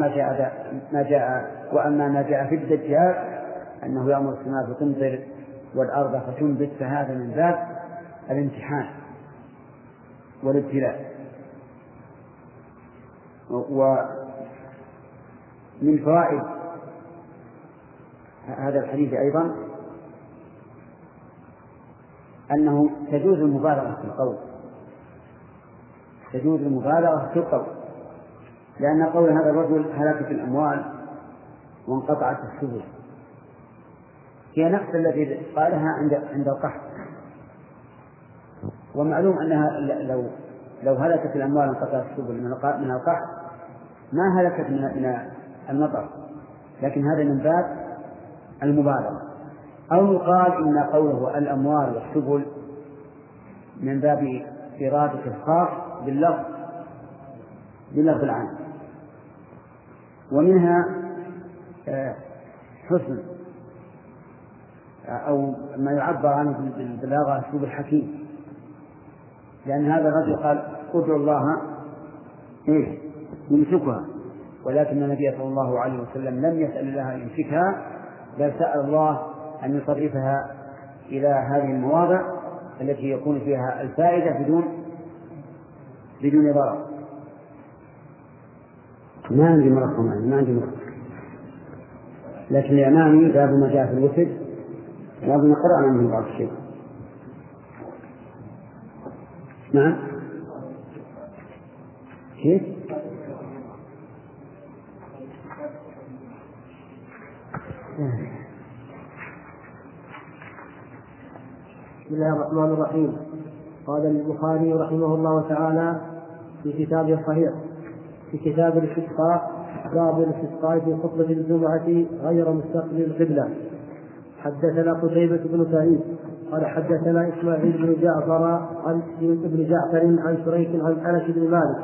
ما جاء في الدجال أنه يأمر السماء فتمطر والأرض فتنبت، فهذا من باب الامتحان والابتلاء. ومن فوائد هذا الحديث أيضا أنه تجوز المبالغة في القول، تجوز المبالغة في القول، لأن قول هذا الرجل هلكت الأموال وانقطعت السبل هي نفس الذي قالها عند القحط. ومعلوم أنها لو هلكت الأموال وانقطعت السبل من القحط ما هلكت من المطر، لكن هذا من باب المبالغة. أو يقال إن قوله الأموال والسبل من باب إرادة الخاص باللفظ العام. ومنها حسن أو ما يعبر عنه بالبلاغة أسلوب الحكيم، لأن هذا الرجل قال ادعوا الله يمسكها، ولكن النبي صلى الله عليه وسلم لم يسأل الله أن يمسكها، بل سأل الله أن يصرفها إلى هذه المواضع التي يكون فيها الفائدة بدون ضرر. ما عندي مرقم، لكن لأمامي باب ما جاء في الوتر باب ما قرأنا منه بعض الشيء. نعم كيف؟ بسم الله الرحمن الرحيم. قال البخاري رحمه الله تعالى في كتابه الصحيح في كتاب الاستسقاء باب الاستسقاء في خطبة الجمعة غير مستقبل القبلة. حدثنا قتيبة بن سعيد قال حدثنا إسماعيل بن جعفر عن شريك عن أنس بن مالك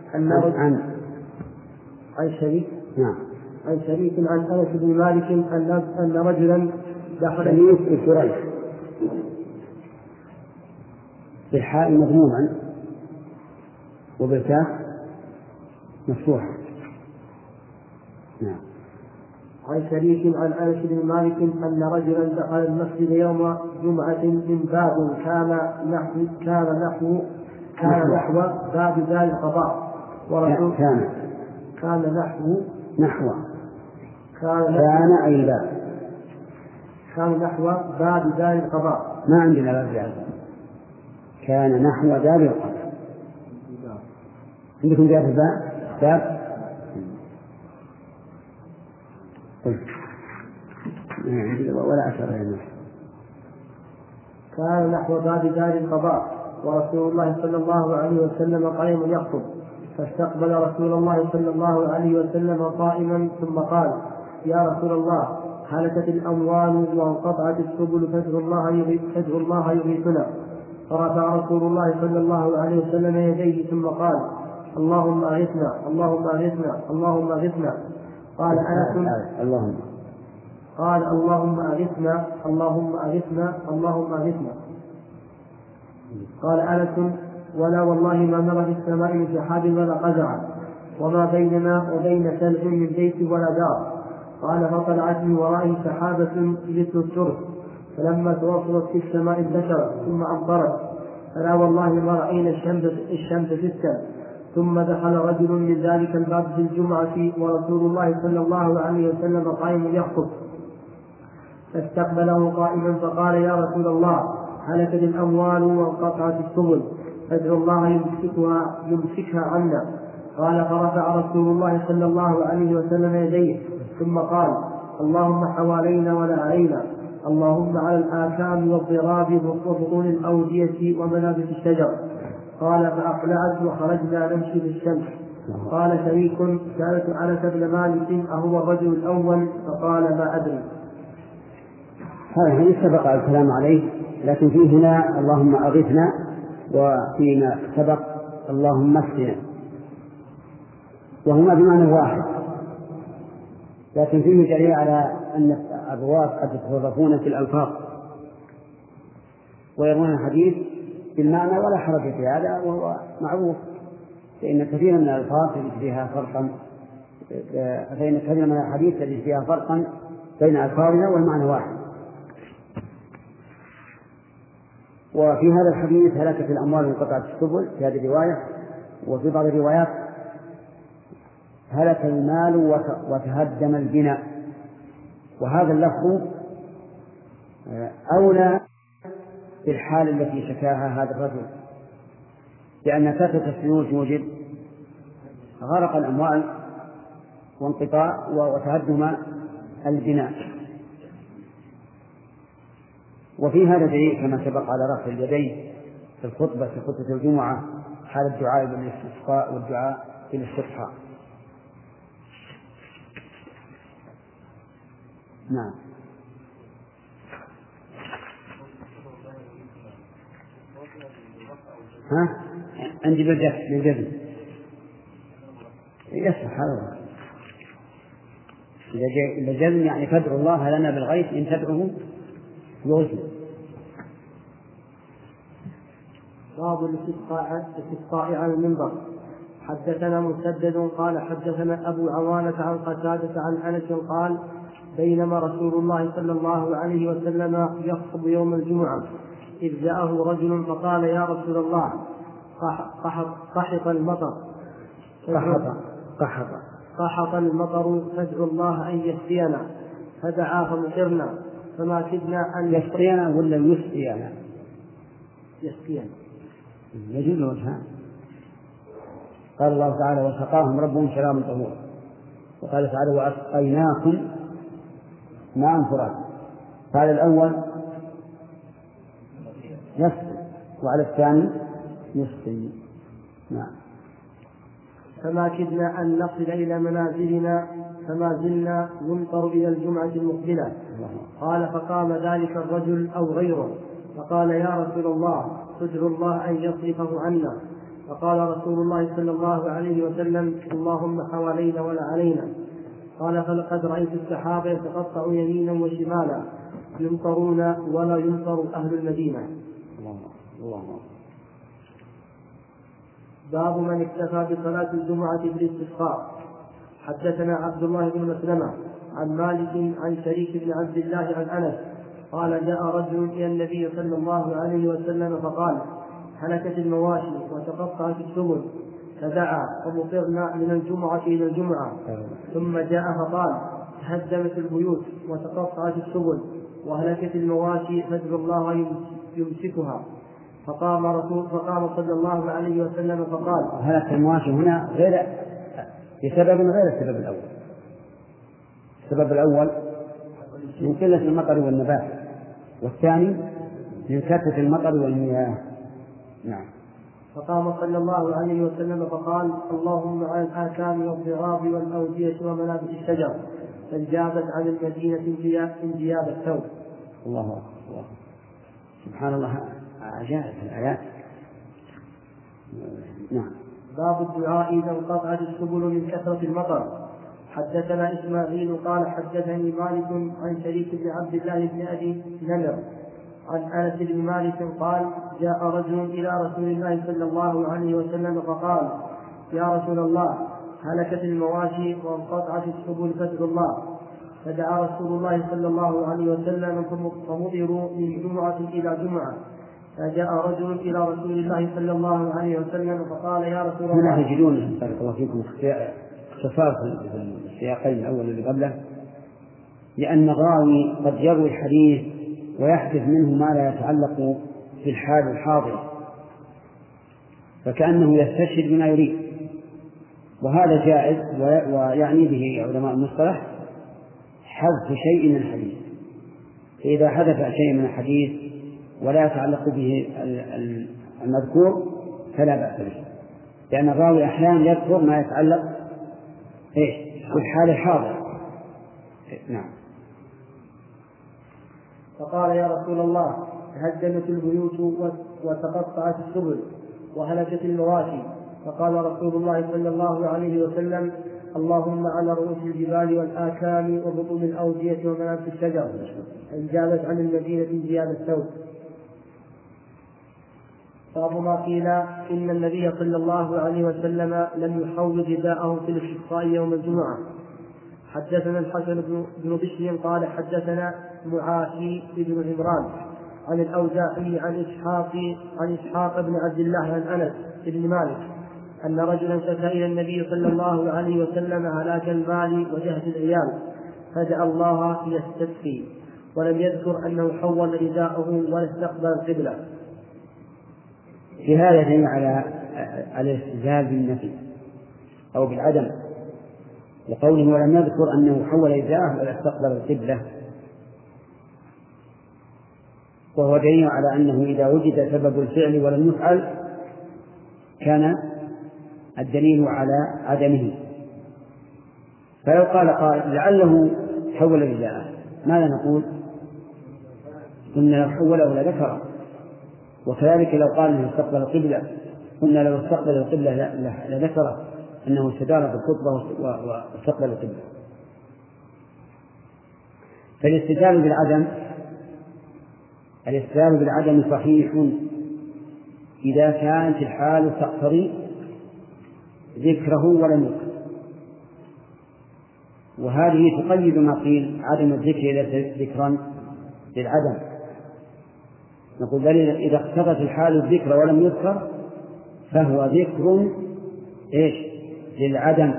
عن شريك عن أنس بن مالك أن رجلا دخل شريك بالحاء مضموما وبالكاف مفتوحا. نعم. عن شريك عن أنس بن مالك أن رجلا دخل المسجد يوم جمعة من باب كان نحو باب دار القضاء كان نحو باب دار القضاء. ما عندنا باب دار كان نحو دار القضاء. عندكم جاء في باب ولا أثر هنا. كان نحو باب دار القضاء ورسول الله صلى الله عليه وسلم قائم يخطب، فاستقبل رسول الله صلى الله عليه وسلم قائما ثم قال يا رسول الله هلكت الأموال وانقطعت السبل فادعوا الله يغيثنا. فرفع رسول الله صلى الله عليه وسلم يديه ثم قال: اللهم أغثنا اللهم أغثنا اللهم أغثنا. قال أنس: قال: اللهم أغثنا اللهم أغثنا اللهم أغثنا. قال أنس: ولا والله ما نرى في السماء من سحاب ولا قزع، وما بيننا وبين سلع من بيت ولا دار. قال: فطلعت من ورائه سحابة مثل الترس، فلما توصلت في السماء انتشرت ثم أمطرت، فلا والله ما رأينا الشمس ستا. ثم دخل رجل من ذلك الباب في الجمعة ورسول الله صلى الله عليه وسلم قائم يخطب، فاستقبله قائما فقال: يا رسول الله، هلكت الأموال وانقطعت السبل، فادعو الله يمسكها عنا. قال: فرفع رسول الله صلى الله عليه وسلم يديه ثم قال: اللهم حوالينا ولا علينا، اللهم على الآكام والضراب وبطون الأودية ومنابت الشجر. قال: فأقلعت وخرجنا نمشي في الشمس. قال شريك: سألت أنس بن مالك أهو الرجل الأول؟ فقال: ما أدري. هذا الحديث سبق الكلام عليه، لكن فيه هنا اللهم أغثنا، وفيما سبق اللهم اسقنا، وهما بمعنى واحد، لكن فيه دليل على أن الرواة قد يتصرفون في الألفاظ ويرون الحديث بالمعنى ولا حرج في هذا، وهو معروف، فإن كثيرا من الألفاظ تجد فيها فرقا، فإن كثيرا من الحديث تجد فيها فرقا بين ألفاظنا والمعنى واحد. وفي هذا الحديث هلكت الأموال وانقطعت السبل في هذه الرواية، وفي بعض الروايات هلك المال وتهدم البناء، وهذا اللفظ أولى في الحال التي شكاها هذا الرجل، لأن كثرة السيول توجب غرق الأموال وانقطاع وتهدم البناء. وفي هذا دليل كما سبق على رفع اليدين في الخطبة في خطبة الجمعة حال الدعاء بالاستسقاء والدعاء بالاستسقاء. نعم. ها؟ عندي بالجزم يصح هذا. إذا جزم يعني فادعوا الله لنا بالغيث إن تدعوه يوزن. باب الاستسقاء على المنبر. حدثنا مسدد قال حدثنا أبو عوانة عن قتادة عن أنس قال: بينما رسول الله صلى الله عليه وسلم يخطب يوم الجمعة إذ جاءه رجل فقال: يا رسول الله، قحط المطر فادعوا الله أن يسقينا. فدعا فمطرنا فما كدنا أن يسقينا ولا يسقينا؟ يسقينا يجوز وجهان. قال الله تعالى: وسقاهم ربهم شرابا طهورا، وقال تعالى: وأسقيناكم ماء فراتا. قال الأول يسقي وعلى الثاني يسقي. نعم. فما كدنا أن نصل إلى منازلنا فما زلنا نمطر إلى الجمعة المقبلة. قال: فقام ذلك الرجل أو غيره فقال: يا رسول الله، ادعوا الله أن يصرفه عنا. فقال رسول الله صلى الله عليه وسلم: اللهم حوالينا ولا علينا. قال: فلقد رأيت السحابة يتقطع يمينا وشمالا يمطرون ولا يمطر أهل المدينة. الله. باب من اكتفى بصلاة الجمعة بالاستسقاء. حدثنا عبد الله بن مسلمة عن مالك عن شريك بن عبد الله عن أنس قال: جاء رجل إلى النبي صلى الله عليه وسلم فقال: هلكت المواشي وتقطعت السبل، فدعا فمطرنا من الجمعة إلى الجمعة. ثم جاء فقال: تهدمت البيوت وتقطعت السبل وهلكت المواشي، فادعوا الله يمسكها. فقام صلى الله عليه وسلم فقال: هلكت المواشي هنا غير بسبب غير السبب الأول. السبب الأول من قلة المطر والنبات، والثاني من كثرة المطر والمياه. نعم. فقام صلى الله عليه وسلم فقال: اللهم على الآكام والضراب والأودية ومنابت الشجر، فانجابت عن المدينة انجياب الثوب. الله. سبحان الله. عجائب الآيات. نعم. باب الدعاء إذا انقطعت السبل من كثرة المطر. حدثنا إسماعيل قال حدثني مالك عن شريك بن عبد الله بن أبي نمر عن أنس بن مالك قال جاء رجل إلى رسول الله صلى الله عليه وسلم فقال يا رسول الله هلكت المواشي وانقطعت السبل فادعوا الله. فدعا رسول الله صلى الله عليه وسلم فمطروا من جمعة إلى جمعة. فجاء رجل إلى رسول الله صلى الله عليه وسلم فقال يا رسول الله. هنا تجدون بارك الله فيكم اختصار في السياقين الأول اللي قبله، لأن الراوي قد يروي الحديث ويحدث منه ما لا يتعلق في الحال الحاضر، فكأنه يستشهد بما يريد، وهذا جائز، ويعني به علماء المصطلح حذف شيء من الحديث. فإذا حدث شيء من الحديث ولا يتعلق به المذكور فلا بأس به، لأن الراوي أحيانا يذكر ما يتعلق بالحال الحاضر. نعم. فقال يا رسول الله هدمت البيوت وتقطعت السبل وهلكت المواشي. فقال رسول الله صلى الله عليه وسلم اللهم على رؤوس الجبال والآكام وبطون الأودية ومنابت الشجر إن جابت عن المدينة زيادة الثوب. باب ما قيل إن النبي صلى الله عليه وسلم لم يحوض رداءه في الاستسقاء يوم الجمعة. حدثنا الحسن بن بشر قال حدثنا معافي بن عمران عن الأوزاعي عن إسحاق بن عبد الله عن أنس بن مالك أن رجلا شكا إلى النبي صلى الله عليه وسلم هلاك المال وجهد العيال فدعا الله يستسقي، ولم يذكر أنه حول رداءه ولا استقبل القبلة. في هذا دليل على الاستدلال بالنفي أو بالعدم، لقوله ولم يذكر أنه حول رداءه ولا استقبل القبلة، وهو دليل على أنه إذا وجد سبب الفعل ولم يفعل كان الدليل على عدمه. فلو قال قائل لعله حول رداءه ماذا نقول؟ قلنا لو حوله لذكره. وكذلك لو قال انه استقبل القبلة قلنا لو استقبل القبلة لذكره انه استدار بالخطبة واستقبل القبلة. فالاستدلال بالعدم صحيح إذا كانت الحال تقتضي ذكره ولم يذكر، وهذه تقيد ما قيل عدم الذكر ليس ذكرا للعدم. نقول بل إذا اقتضت الحال الذكر ولم يذكر فهو ذكر للعدم.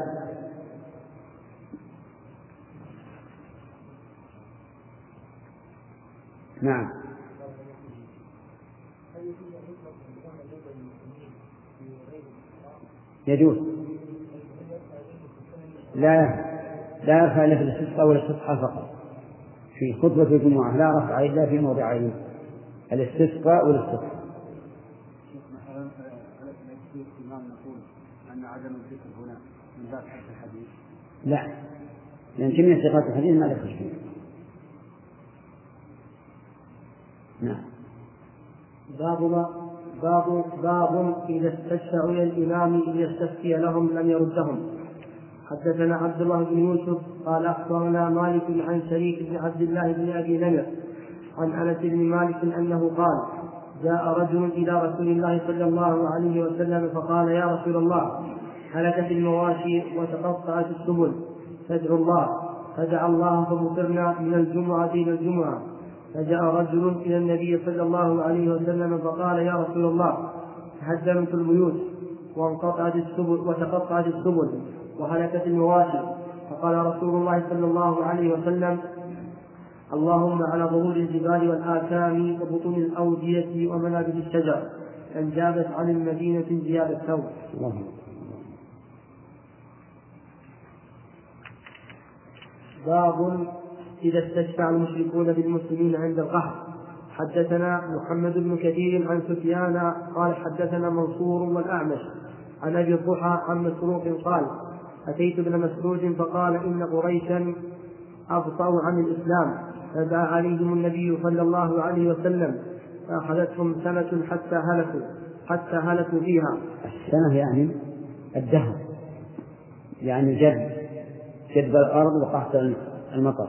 نعم. يجوز لا يرفع إلا في الاستسقاء والاستسقاء فقط في خطبة الجمعة، لا رفع إلا في موضعين الاستسقاء والاستسقاء. لا، لأن جميع صيغات الحديث ما دخل فيه. نعم. باب إذا استشفعوا إلى الإمام ليستفتي لهم لم يردهم. حدثنا عبد الله بن يوسف قال أخبرنا مالك عن شريك بن عبد الله بن أبي نمر عن أنس بن مالك أنه قال جاء رجل إلى رسول الله صلى الله عليه وسلم فقال يا رسول الله هلكت المواشي وتقطعت السبل فادعوا الله. فدعا الله فمطرنا من الجمعة إلى الجمعة. فجاء رجل إلى النبي صلى الله عليه وسلم فقال يا رسول الله هدمت البيوت وتقطعت السبل وهلكت المواشي. فقال رسول الله صلى الله عليه وسلم اللهم على ظهور الجبال والآكام وبطون الأودية ومنابت الشجر أن جابت عن المدينة زيادة الثوب. باب إذا استشفع المشركون بالمسلمين عند القهر. حدثنا محمد بن كثير عن سفيان قال حدثنا منصور والأعمش عن أبي الضحى عن مسروق قال أتيت ابن مسعود فقال إن قريشا أبطأوا عن الإسلام فدعا عليهم النبي صلى الله عليه وسلم فأخذتهم سنة حتى هلكوا فيها. السنة يعني الدهر، يعني جذب الأرض وقحط المطر.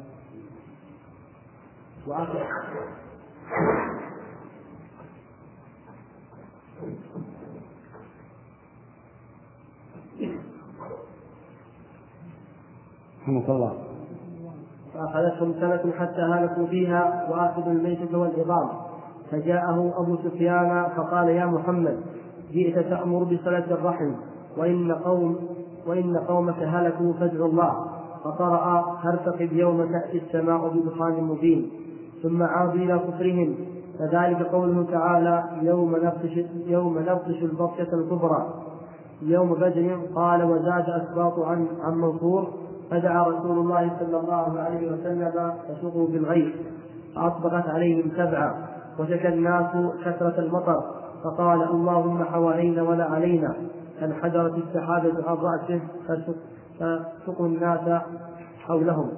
رحمك الله. فأخذتهم سنة حتى هلكوا فيها وآخذوا الميتة والعظام. فجاءه أبو سفيان فقال: يا محمد، جئت تأمر بصلة الرحم وإن قومك هلكوا فادعوا الله. فقرأ: فارتقب يوم تأتي السماء بدخان مبين. ثم عادوا إلى كفرهم. فذلك قوله تعالى: يوم نبطش البطشة الكبرى يوم بدر. قال: وزاد أسباط عن منصور: فدعا رسول الله صلى الله عليه وسلم فسقوا بالغيث فأطبقت عليهم 7. وشكى الناس كثرة المطر فقال: اللهم حوالينا ولا علينا. فانحدرت السحابة عن رأسه فسقوا الناس حولهم.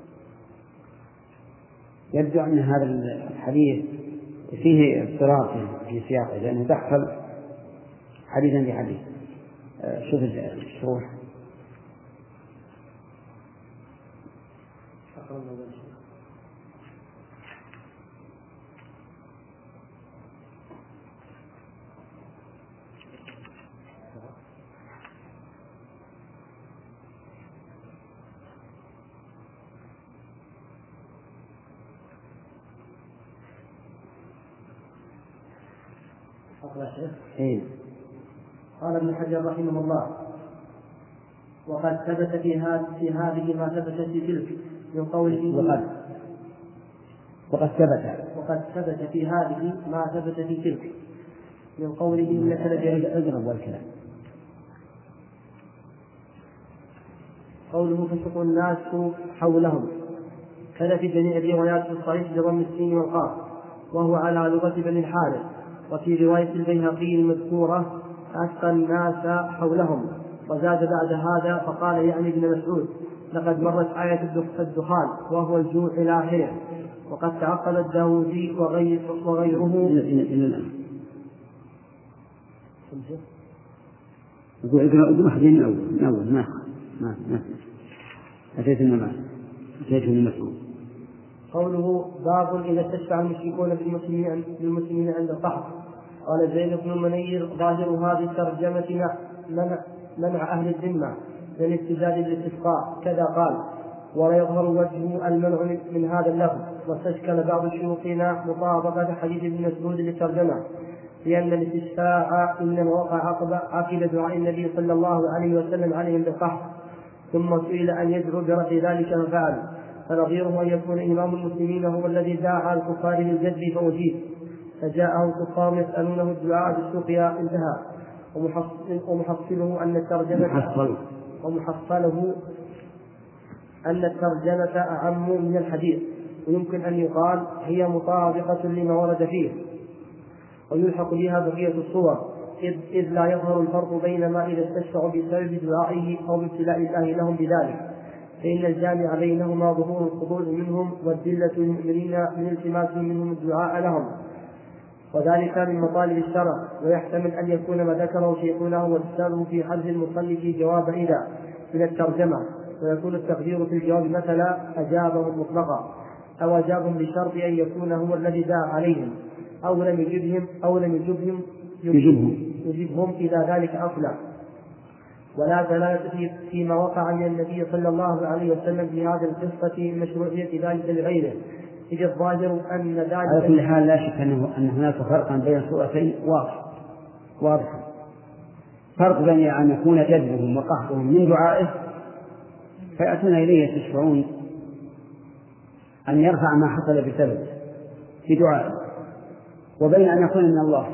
يبدو أن هذا الحديث فيه اضطراب في سياقه، لأنه دخل حديثا بحديث. شوف الشروح. قال ابن حجر رحمه الله: وقد ثبت في هذه ما ثبت في تلك من قوله وقد ثبت في هذه ما ثبت في تلك من قوله إنك لجريء. اضرب والكلام. قوله فسقوا الناس حولهم. كذا في جميع الروايات في الصحيح بضم السين والقاف، وهو على لغة بني الحارث. وفي رواية البيهقي المذكورة: أسقى الناس حولهم. وزاد بعد هذا فقال يعني ابن مسعود: لقد مرت آية الدخان وهو الجوع إلى آخره. وقد تعقل الداودي وغيره. يقول حدين من أول ما أتيت المسعود. قوله: باب إذا استشفع المشركون بالمسلمين عند القحط. قال زيد بن المنير: ظاهر هذه الترجمة منع أهل الذمة من ابتداء الاستسقاء. كذا قال: ولا يظهر وجه المنع من هذا اللفظ. واستشكل بعض شيوخنا مطابقة حديث ابن مسعود للترجمة، لأن الاستشفاع إنما وقع عقب دعاء النبي صلى الله عليه وسلم عليهم بالقحط، ثم سئل أن يدعو برفع ذلك ففعل. فنظيره أن يكون إمام المسلمين هو الذي دعا الكفار للجد فأجيب، فجاءه الكفار يسألونه الدعاء بالسقيا. انتهى. ومحصله أن الترجمة أعم من الحديث، ويمكن أن يقال هي مطابقة لما ورد فيه، ويلحق بها بقية الصور، إذ لا يظهر الفرق بين ما إذا استشفعوا بسبب دعائه أو بابتلاء الله لهم بذلك، فإن الجامع بينهما ظهور الخضوع منهم والذلة للمؤمنين من التماسهم منهم الدعاء لهم، وذلك من مطالب الشرع. ويحتمل أن يكون ما ذكره شيخنا واستاذه في حرز المصلي في جواب إذا من الترجمة، ويكون التقدير في الجواب مثلا أجابهم مطلقا، أو أجابهم بشرط أن يكون هو الذي دعا عليهم، أو لم يجبهم إلى ذلك أصلا. ولا دلالة فيما وقع من النبي صلى الله عليه وسلم في هذه القصة مشروعية ذلك لغيره، إذ الظاهر أن ذلك على كل حال لا شك أن هناك فرقا بين سورتين واضح. فرق بين أن يكون جذبهم وقحطهم من دعائه فيأتون إليه يستشفعون أن يرفع ما حصل بسبب في دعائه، وبين أن يكون من الله،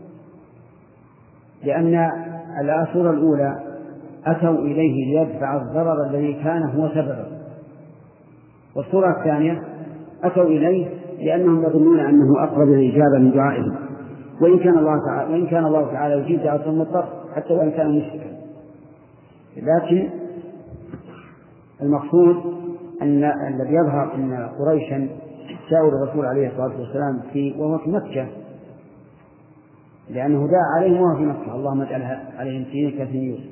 لأن الآثار الأولى أتوا إليه ليدفع الضرر الذي كان هو سببه، والصورة الثانية أتوا إليه لأنهم يظنون أنه أقرب الإجابة من دعائهم، وإن كان الله تعالى يجيب دعوة المضطر حتى وإن كان مشركا. لكن المقصود أن الذي يظهر أن قريشا شاور الرسول عليه الصلاة والسلام وهو في مكة، لأنه دعا عليهم وهو في مكة اللهم اجعلها عليهم سنين كسن يوسف،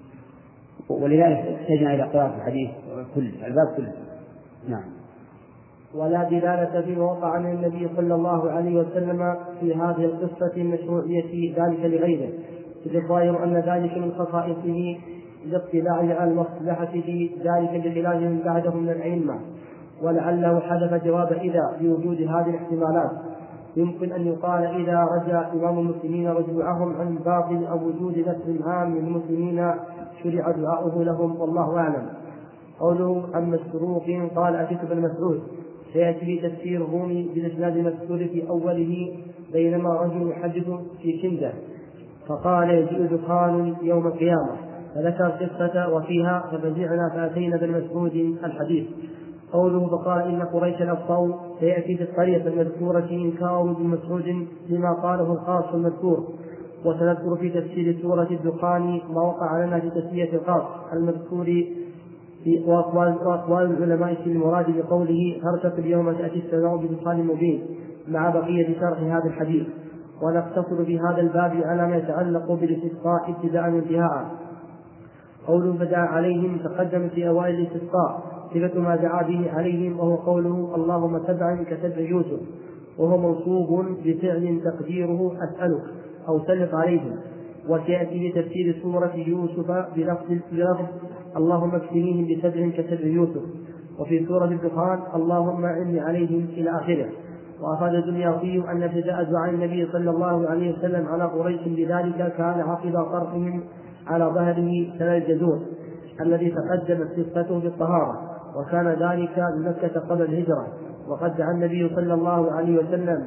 ولذلك احتجنا إلى قراءة الحديث كل الباب كله. نعم. ولا دلالة فيما وقع عن النبي صلى الله عليه وسلم في هذه القصة مشروعية ذلك لغيره، إذ الظاهر أن ذلك من خصائصه لاطلاعه على المصلحة في ذلك بخلاف من بعده من العلم، ولعله حدث جواب إذا بوجود هذه الاحتمالات. يمكن أن يقال إذا رجع إمام المسلمين رجوعهم عن باطل أو وجود نسل عام من المسلمين شرع دعاؤه لهم، والله أعلم. قوله عن مسروق قال أتيت بن مسعود، سيأتي في تفسير الرومي بالإسناد المذكور في أوله، بينما رجل يحدث في كنده فقال يجيء دخان يوم القيامة، فذكر القصة وفيها ففزعنا فأتينا بن مسعود الحديث. قوله فقال إن قريشا أبطأوا، سيأتي في الطريقة المذكورة إنكار بن مسعود لما قاله الخاص المذكور. وسنذكر في تفسير سورة الدخان ما وقع لنا في تسمية الخاص المذكور وأقوال العلماء في المراد بقوله هرتق اليوم تأتي السماء بدخان مبين مع بقية شرح هذا الحديث. ونقتصر في هذا الباب على ما يتعلق بالاستسقاء ابتداء وانتهاء. قوله فدعا عليهم تقدم في أوائل الاستسقاء صفة ما دعا به عليهم، وهو قوله اللهم تبعا كتبع يوسف، وهو منصوب بفعل تقديره أسألك أو سلط عليهم. وسيأتي بتفسير سورة يوسف بلفظ اللهم اكفنيهم بسبع كسبع يوسف، وفي سورة الدخان اللهم أعني عليهم إلى آخره. وأفاد الدنياوي أن ابتداء دعاء النبي صلى الله عليه وسلم على قريش بذلك كان عقب طرحهم على ظهره سنة الجزور الذي تقدمت قصته بالطهارة، وكان ذلك بمكة قبل الهجرة. وقد دعا النبي صلى الله عليه وسلم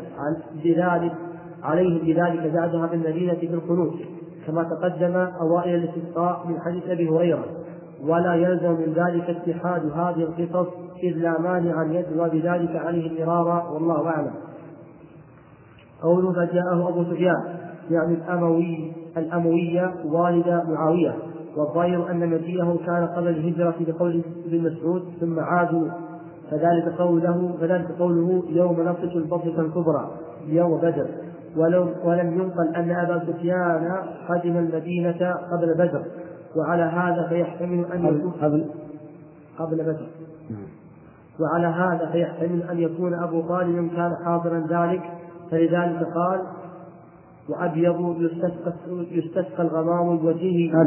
عليهم بذلك بعدها بالمدينة بالقنوت كما تقدم أوائل الاستسقاء من حديث أبي هريرة. ولا يلزم من ذلك اتحاد هذه القصص إذ لا مانع أن يدعو بذلك عليه مرارا، والله أعلم. قوله فجاءه أبو سفيان يعني الأموية والد معاوية، والظاهر أن مجيئه كان قبل الهجرة بقول ابن مسعود ثم عادوا، فذلك قوله يوم نبطش البطشة الكبرى يوم بدر. ولم ينقل أن أبا سفيان قدم المدينة قبل بدر، وعلى هذا فيحتمل أن يكون أبو طالب كان حاضرا ذلك، فلذلك قال وأبيض يستسقى الغمام بوجهه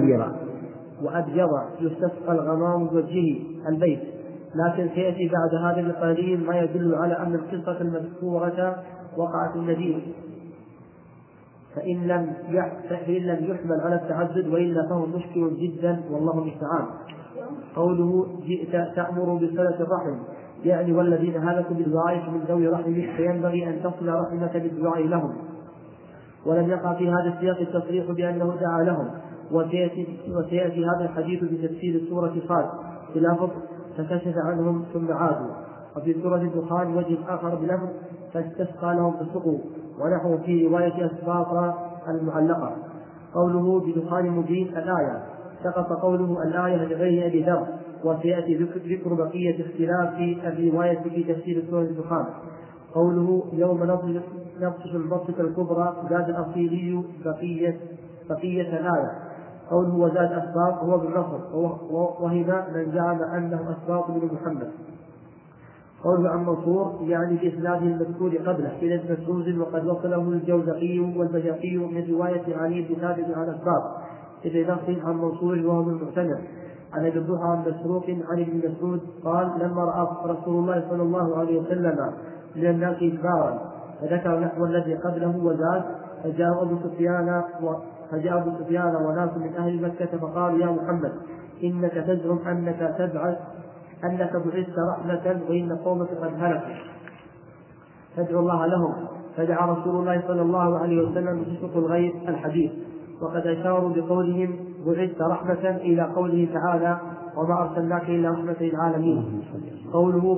البيت. لكن سيأتي بعد هذا القليل ما يدل على أن القصة المذكورة وقعت المدينة، فإن لم يحمل على التعدد، وإلا فهو مشكل جدا والله المستعان. قوله جئت تأمر بصلة الرحم يعني والذين هلكوا بالوعيك من ذوي رحمك فينبغي أن تصل رحمك بالدعاء لهم. ولم يقع في هذا السياق التصريح بأنه دعا لهم. وسيأتي هذا الحديث بتفسير سورة صاد بلفظ فكشف عنهم ثم عادوا، وفي سورة الدخان وجه آخر بلفظ فاستسقى لهم فسقوا، ونحو في رواية أسباط المعلقة. قوله بدخان مبين الآية سقط قوله الآية لغير أبي ذر، وسيأتي ذكر بقية اختلاف في الرواية في تفسير سورة الدخان. قوله يوم نبطش البطشة الكبرى زاد الأصيلي بقية الآية. قوله وزاد أسباط هو بالنصر، وهنا من زعم أنه أسباط بن محمد. قوله عن منصور يعني بإسناده المذكور قبله إلى ابن مسعود، وقد وصله الجوزقي والبيهقي من رواية علي بن ثابت عن أسباط إذا نص عن منصور وهو المعتمد عن ابي الضحى عن مسروق عن ابن مسعود قال لما رأى رسول الله صلى الله عليه وسلم من الناس إكبارا فذكر نحو الذي قبله وزاد فجاء أبو سفيان وناس من أهل مكة فقالوا يا محمد إنك تزعم أنك بعثت رحمة وإن قومك قد هلكوا فادعوا الله لهم. فدعا رسول الله صلى الله عليه وسلم بسقط الغيث الحديث. وقد أشاروا بقولهم بعثت رحمة إلى قوله تعالى وما أرسلناك إلا رحمة للعالمين. قوله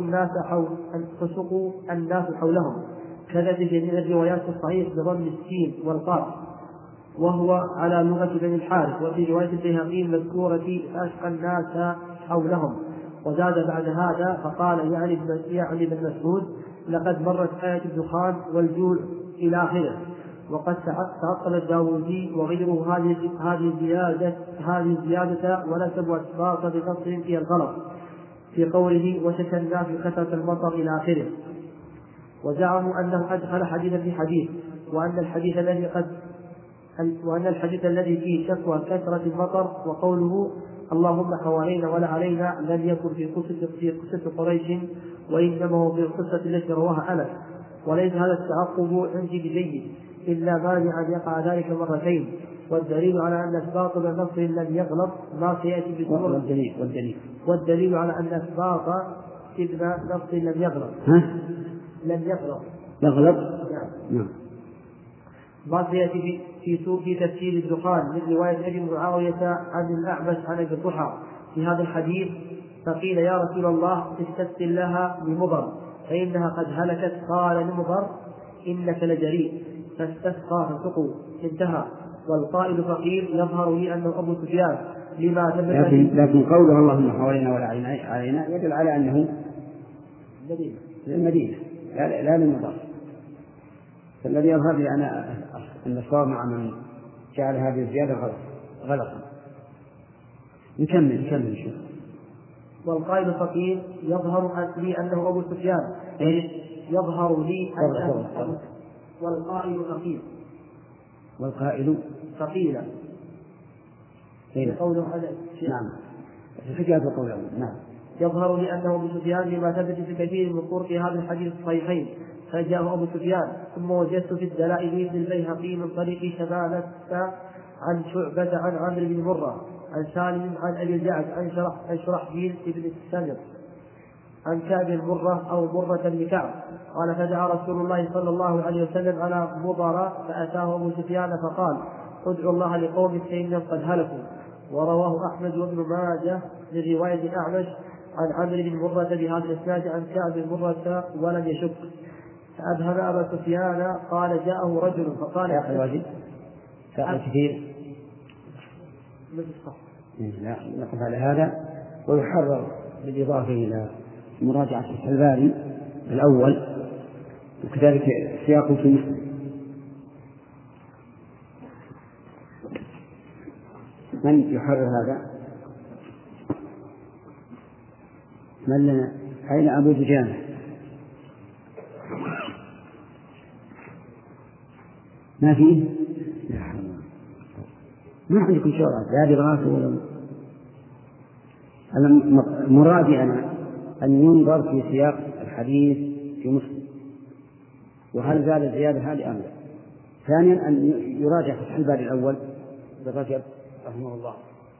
فسقوا الناس حولهم كذا في جميع الروايات الصحيح بضم السين والقاف، وهو على لغة بني الحارث. وفي رواية البيهقي المذكورة أشقى الناس حولهم، وزاد بعد هذا فقال يعني ابن مسعود لقد مرت آية الدخان والجوع إلى آخره. وقد تعطل الداوودي وغيره هذه الزيادة ونسبوا أسباط بنصهم فيها الغلط في قوله وشكلنا في كثرة المطر إلى آخره، وزعموا أنه أدخل حديثا في حديث، وأن الحديث الذي فيه شكوى كثرة المطر وقوله اللهم حوالينا ولا علينا لم يكن في قصة قريش، وإنما هو في القصة التي رواها أنس. وليس هذا التعقب عندي بجيد إلا مانع أن يقع ذلك مرتين، والدليل على أن أسباط بن نصر لم يغلط ما سيأتي بسورة والدليل على أن أسباط ابن نصر لم يغلط نعم ما سيأتي في تفسير الدخان من رواية أبي معاوية عن الأعمش عن أبي الضحى في هذا الحديث. فقيل يا رسول الله استفتي لها بمضر فإنها قد هلكت، قال لمضر إنك لجريء فاستسقى فسقوا، انتهى. والقائل فقيل يظهر لي أنه أبو سفيان لما ثبت لكن قوله اللهم حوالينا ولا علينا يدل على أنه للمدينة لا للمضر. فالذي يظهر لي أنا أن الصواب مع من جعل هذه الزيادة غلطا. نكمل شوف. والقائل فقيل يظهر لي أنه أبو سفيان يظهر لي أنه والقائل فقيل نعم حكاية قوله نعم يظهر لي أنه أبو سفيان لما ثبت في كثير من طرق هذا الحديث الصحيحين، فجاءه أبو سفيان. ثم وجدت في الدلائل ابن البيهقي من طريق شمالة عن شعبة عن عمرو بن مرة عن سالم عن أبي الجعد عن شرحبيل بن السمر عن كعب مرة أو مرة بن كعب قال فدعا رسول الله صلى الله عليه وسلم على مضر فأتاه أبو سفيان فقال ادعوا الله لقوم فإنهم قد هلكوا. ورواه أحمد وابن ماجه من رواية الأعمش عن عمرو بن مرة بهذا الإسناد عن كعب مرة ولم يشك. فأبهم أبا سفيان قال جاءه رجل فقال كثير لا نقف على هذا. ويحرر بالإضافة إلى مراجعة الحلباني الأول وكذلك سياق في مسلم. من يحرر هذا؟ من لنا؟ أين أبو دجانة؟ ما فيه؟ ما عندكم شورى لا دراسة ولا مرادي أنا أن ينظر في سياق الحديث في مسلم وهل زاد الزيادة هذه أم لا. ثانيا أن يراجع فتح الباري الأول لرجب رحمه الله.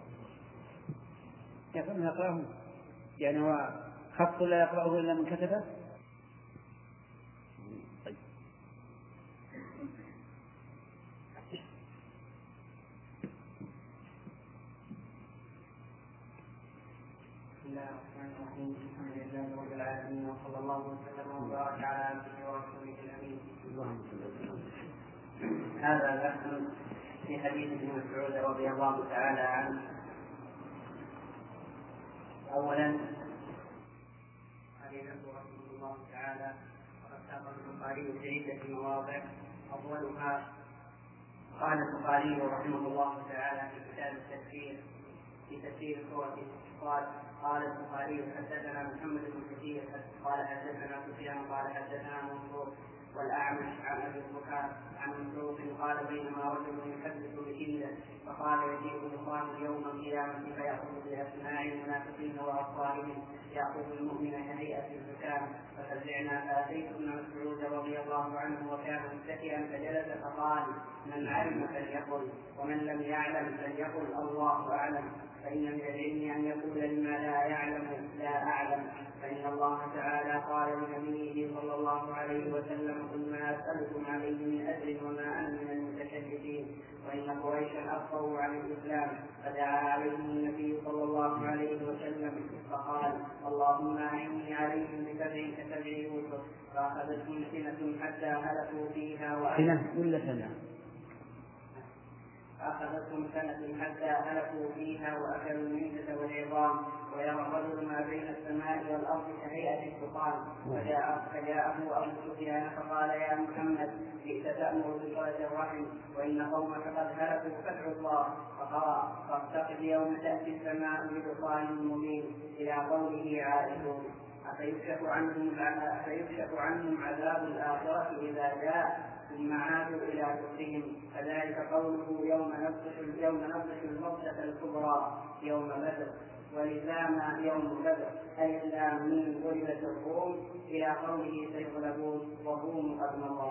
يفهم يقرأه يعني هو خط لا يقرأه إلا من كتبه. بسم الله الرحمن الرحيم. الحمد لله رب العالمين وصلى الله وسلم وبارك على عبده ورسوله الامين. هذا بحث في حديث ابن مسعود رضي الله تعالى عنه. اولا حديثه رحمه الله تعالى وقد ساق البخاري في عده مواضع. اولها قال البخاري رحمه الله تعالى في كتاب التفسير في تفسير سورة قال البخاري حدثنا محمد بن كثير قال حدثنا سفيان قال حدثنا منصور والأعمش عن أبي البكار عن مسروق قال بينما رجل يحدث بكلة فقال يجيء دخان يوم القيامة فيأخذ بأسماع المنافقين وأبصارهم يأخذ المؤمن كهيئة الزكام ففزعنا فأتيت ابن مسعود رضي الله عنه وكان متكئا فجلس فقال من علم فليقل ومن لم يعلم فليقل الله أعلم فإن من العلم أن يقول لما لا يعلم لا أعلم فإن الله تعالى قال لنبيه صلى الله عليه وسلم قل ما أسألكم عليه من أجر وما أنا من المتكلفين وإن قريشا أخطأوا عن الإسلام فدعا عليهم النبي صلى الله عليه وسلم فقال اللهم أعني عليهم بسبع كسبع يوسف فأخذتهم سنة حتى هلكوا فيها سنة ولا سنة؟ أخذتهم سنة حتى هلكوا فيها وأكلوا الميتة والعظام، ويرى الرجل ما بين السماء والأرض كهيئة الدخان. فجاءه أبو سفيان فقال يا محمد جئت تأمر بصلة الرحم وإن قومك قد هلكوا فادعوا الله. فقرأ فارتقب يوم تأتي السماء بدخان مبين إلى قوله عائشون فيكشف عنهم عذاب الآخرة إذا جاء ثم عادوا إلى كفرهم. فذلك قوله يوم نبطش البطشة الكبرى يوم بدر، ولزام يوم بدر الإسلام من غلبة الروم إلى قوله سيغلبون والروم قد مضى.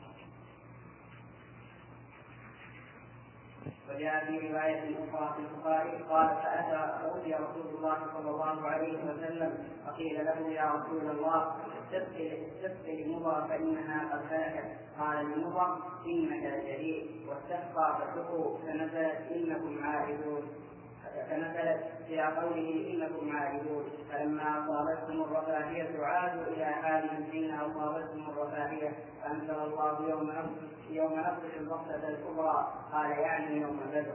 وجاء في رواية أخرى في البخاري قال فأتي رسول الله صلى الله عليه وسلم فقيل له يا رسول الله استسقي لمضر فإنها قد هلكت. قال لمضر إنك لشهيد، واستسقى فسقوا فنزلت إلى قوله إنكم عائدون. فلما أصابتهم الرفاهية عادوا إلى حالهم حين أصابتهم الرفاهية، فأنزل الله يوم نبطش البطشة الكبرى، قال يعني يوم بدر.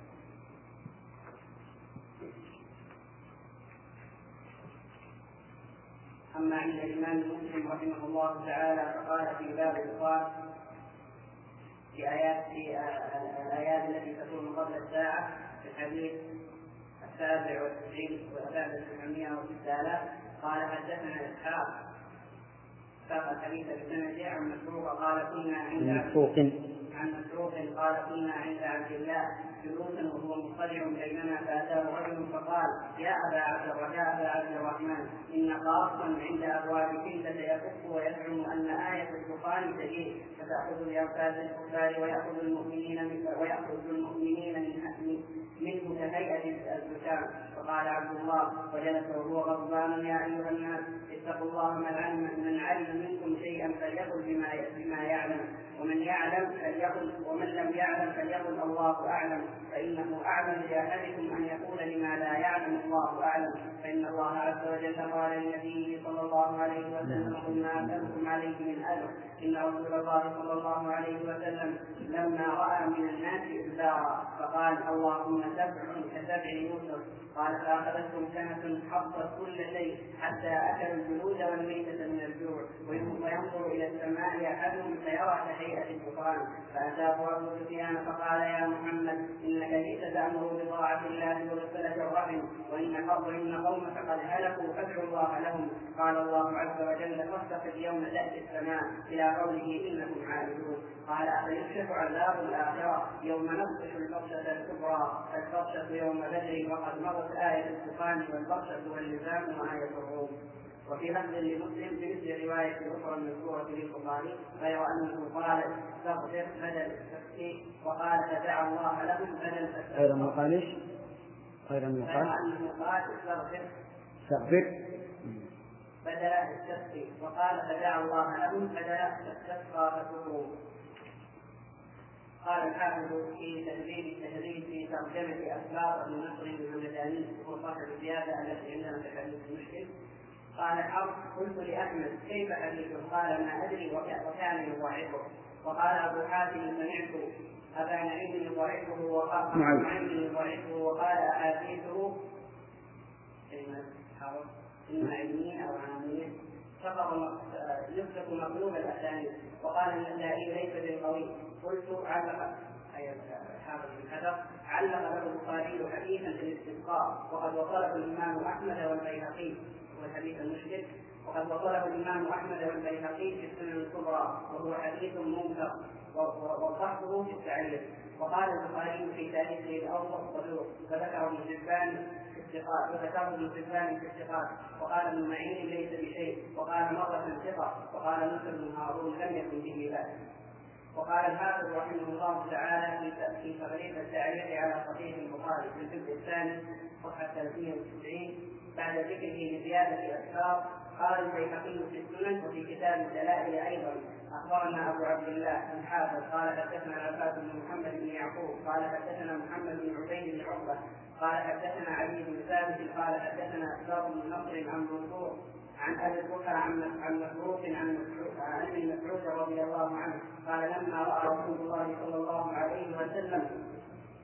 أما عند الإمام مسلم رحمه الله تعالى فقال في باب الإخوان في الآيات التي تكون قبل الساعة في الحديث 97 و960 قال حدثنا إسحاق ساق الحديث بسنده عن مسروق قال كنا عند عبد الله جلوسا وهو مضطجع بيننا فأتاه رجل فقال يا أبا عبد الرحمن إن قاصا عند أبواب كنت يكف ويزعم أن آية الدخان تجيء فتأخذ بأنفاس الكفار ويأخذ المؤمنين منه كهيئة الزكام. فقال عبد الله وجلس وهو غضبان يا أيها الناس اتقوا الله من علم منكم شيئا فليقل بما يعلم، ومن يعلم فليقل، ومن لم يعلم فليقل الله أعلم، فإنه أعلم لأحدكم أن يقول لما لا يعلم الله أعلم. فإن الله عز وجل قال لنبيه صلى الله عليه وسلم قل ما أسألكم عليه من أجر. إن رسول الله صلى الله عليه وسلم لما رأى من الناس إبدارا فقال اللهم سبع كسبع يوسف. قال فأخذتهم سنة حفظت كل شيء حتى أكلوا الجلود والميتة من الجوع، وينظر إلى السماء أحدهم فيرى كهيئة الدخان. فأتاه أبو سفيان فقال يا محمد إنك جئت تأمر بطاعة الله وبصلة الرحم وإن قومك قد هلكوا فادعوا الله لهم. قال الله عز وجل فارتقب يوم تأتي السماء إلى قوله إنكم عابدون. قال فيكشف عذاب الآخرة يوم نبطش البطشة الكبرى البطشة يوم بدر وقد مضت آية الدخان والبطشة واللزام وآية الروم. وفي لفظ لمسلم بمثل رواية أخرى المذكورة في البخاري غير أنه قال استغفر بدل التفسير وقال فدعا الله لهم بدل التفسير غير أنه قال استغفر بدل التفسير وقال فدعا الله لهم بدل استسقى فسقوا. قال الحافظ في التهذيب في ترجمة أسباب بن نصر الهمداني وصاحب الزيادة التي عندنا في الحديث المشكل. قال حرب قلت لأحمد كيف حديثه؟ قال ما أدري وكان يضاعفه. وقال أبو حاتم سمعت أبا نعيم يضاعفه وقال أحاديثه إما علمية أو عامية يسلك مقلوب الأسانيد. وقال النسائي ليس بالقوي. قلت علق له البخاري حديثا في الاستسقاء وقد وصله الإمام أحمد والبيهقي والحديث المشكل وقد وصله الإمام أحمد والبيهقي في السنن الكبرى وهو حديث منكر وضحكه في التعليق. وقال البخاري في تاريخه الأوسط صدوق فذكره ابن حبان في الثقات وقال ابن معين ليس بشيء وقال مرة ثقة وقال موسى بن هارون لم يكن به بأس. وقال الحافظ رحمه الله تعالى في تغريب التعليق على صحيح البخاري في الجزء الثاني صفحة 390 بعد ذكره لزيادة أسباب قال البيهقي في السنن وفي كتاب الدلائل أيضا أخبرنا أبو عبد الله الحافظ قال حدثنا العباس بن محمد بن يعقوب قال حدثنا محمد بن عبيد بن عقبة قال حدثنا علي بن ثابت قال حدثنا أسباب بن نصر عن منصور عن أبي الضحى عن مسروق عن ابن مسعود رضي الله عنه قال لما رأى رسول الله صلى الله عليه وسلم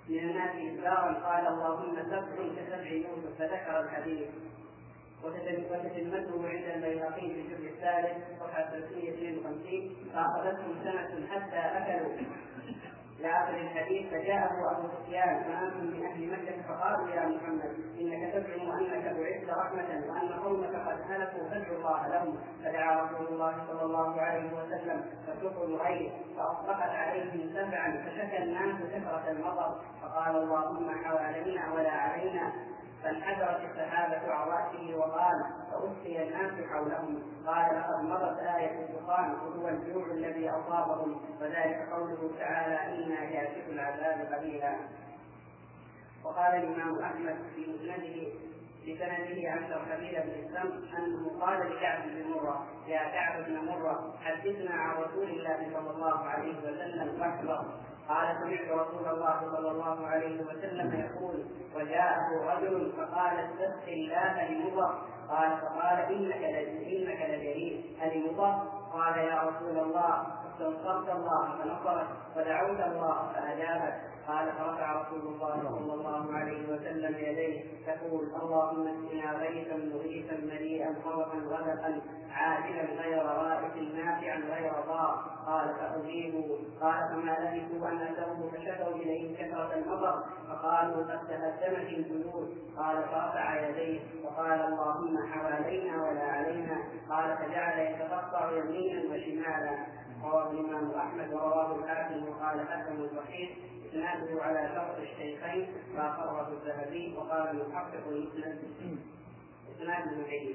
من الناس إدبارا قال اللهم سبع كسبع يوسف فذكر الحديث. وتتمته عند البيهقي في الجزء الثالث صفحة 352 فأخذتهم سنة حتى أكلوا لآخر الحديث. فجاءه أبو سفيان وأنتم من أهل مكة فقالوا يا محمد إنك تزعم أنك بعثت رحمة وأن قومك قد هلكوا فادعوا الله لهم. فدعا رسول الله صلى الله عليه وسلم فسقوا الغيث فأصبحت عليهم سبعا فشكى الناس كثرة المطر فقال اللهم حوالينا ولا علينا. فانحدرت السحابة عن رأسه وقال فأسقي الناس حولهم. قال لقد مضت آية الدخان وهو الجوع الذي أصابهم وذلك قوله تعالى إنا كاشف العذاب قليلا. وقال الإمام أحمد في مسنده بسنده عن شرحبيل بن السم أنه قال لكعب بن مرة يا كعب بن مرة حدثنا عن رسول الله صلى الله عليه وسلم واحذر. قال سمعت رسول الله صلى الله عليه وسلم يقول وجاءه رجل فقال استسق الله لمضر. فقال إنك لجليل ألمضر؟ قال يا رسول الله استنصرت الله فنصرك ودعوت الله فأجابك. قال فرفع رسول الله صلى الله عليه وسلم يديه تقول اللهم اسقنا غيثا مغيثا مليئا خضرا غدقا عاجلا غير رائد نافعا غير ضار. قال فأجيبوا. قال فما لبثوا أن أتوه فشكوا إليه كثرة المطر فقالوا قد تهدمت البيوت. قال فرفع يديه وقال اللهم حوالينا ولا علينا. قال فجعل يتقطع يمينا وشمالا. رواه الإمام أحمد ورواه الحاكم وقال حسن صحيح إسناده على شرط الشيخين فأقره الذهبي. وقال المحقق إسناده جيد.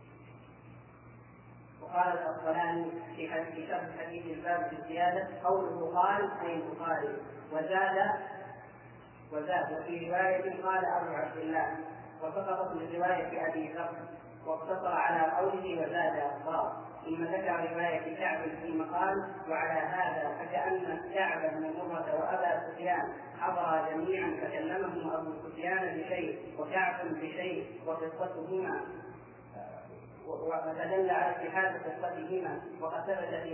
وقال الأصفهاني في شرح حديث الباب في الزيادة قوله قال أي البخاري وزاد وفي رواية قال أبو عبد الله وسقطت من رواية أبي ذر واقتصر على قوله وزاد أخبار. ثم ذكر رواية كعب ثم قال وعلى هذا فكأن كعب بن مرة وأبا سفيان حضرا جميعا فكلمهم أبو سفيان بشيء وكعب بشيء وقصتهما وتدل على اتحاد قصتهما. وقد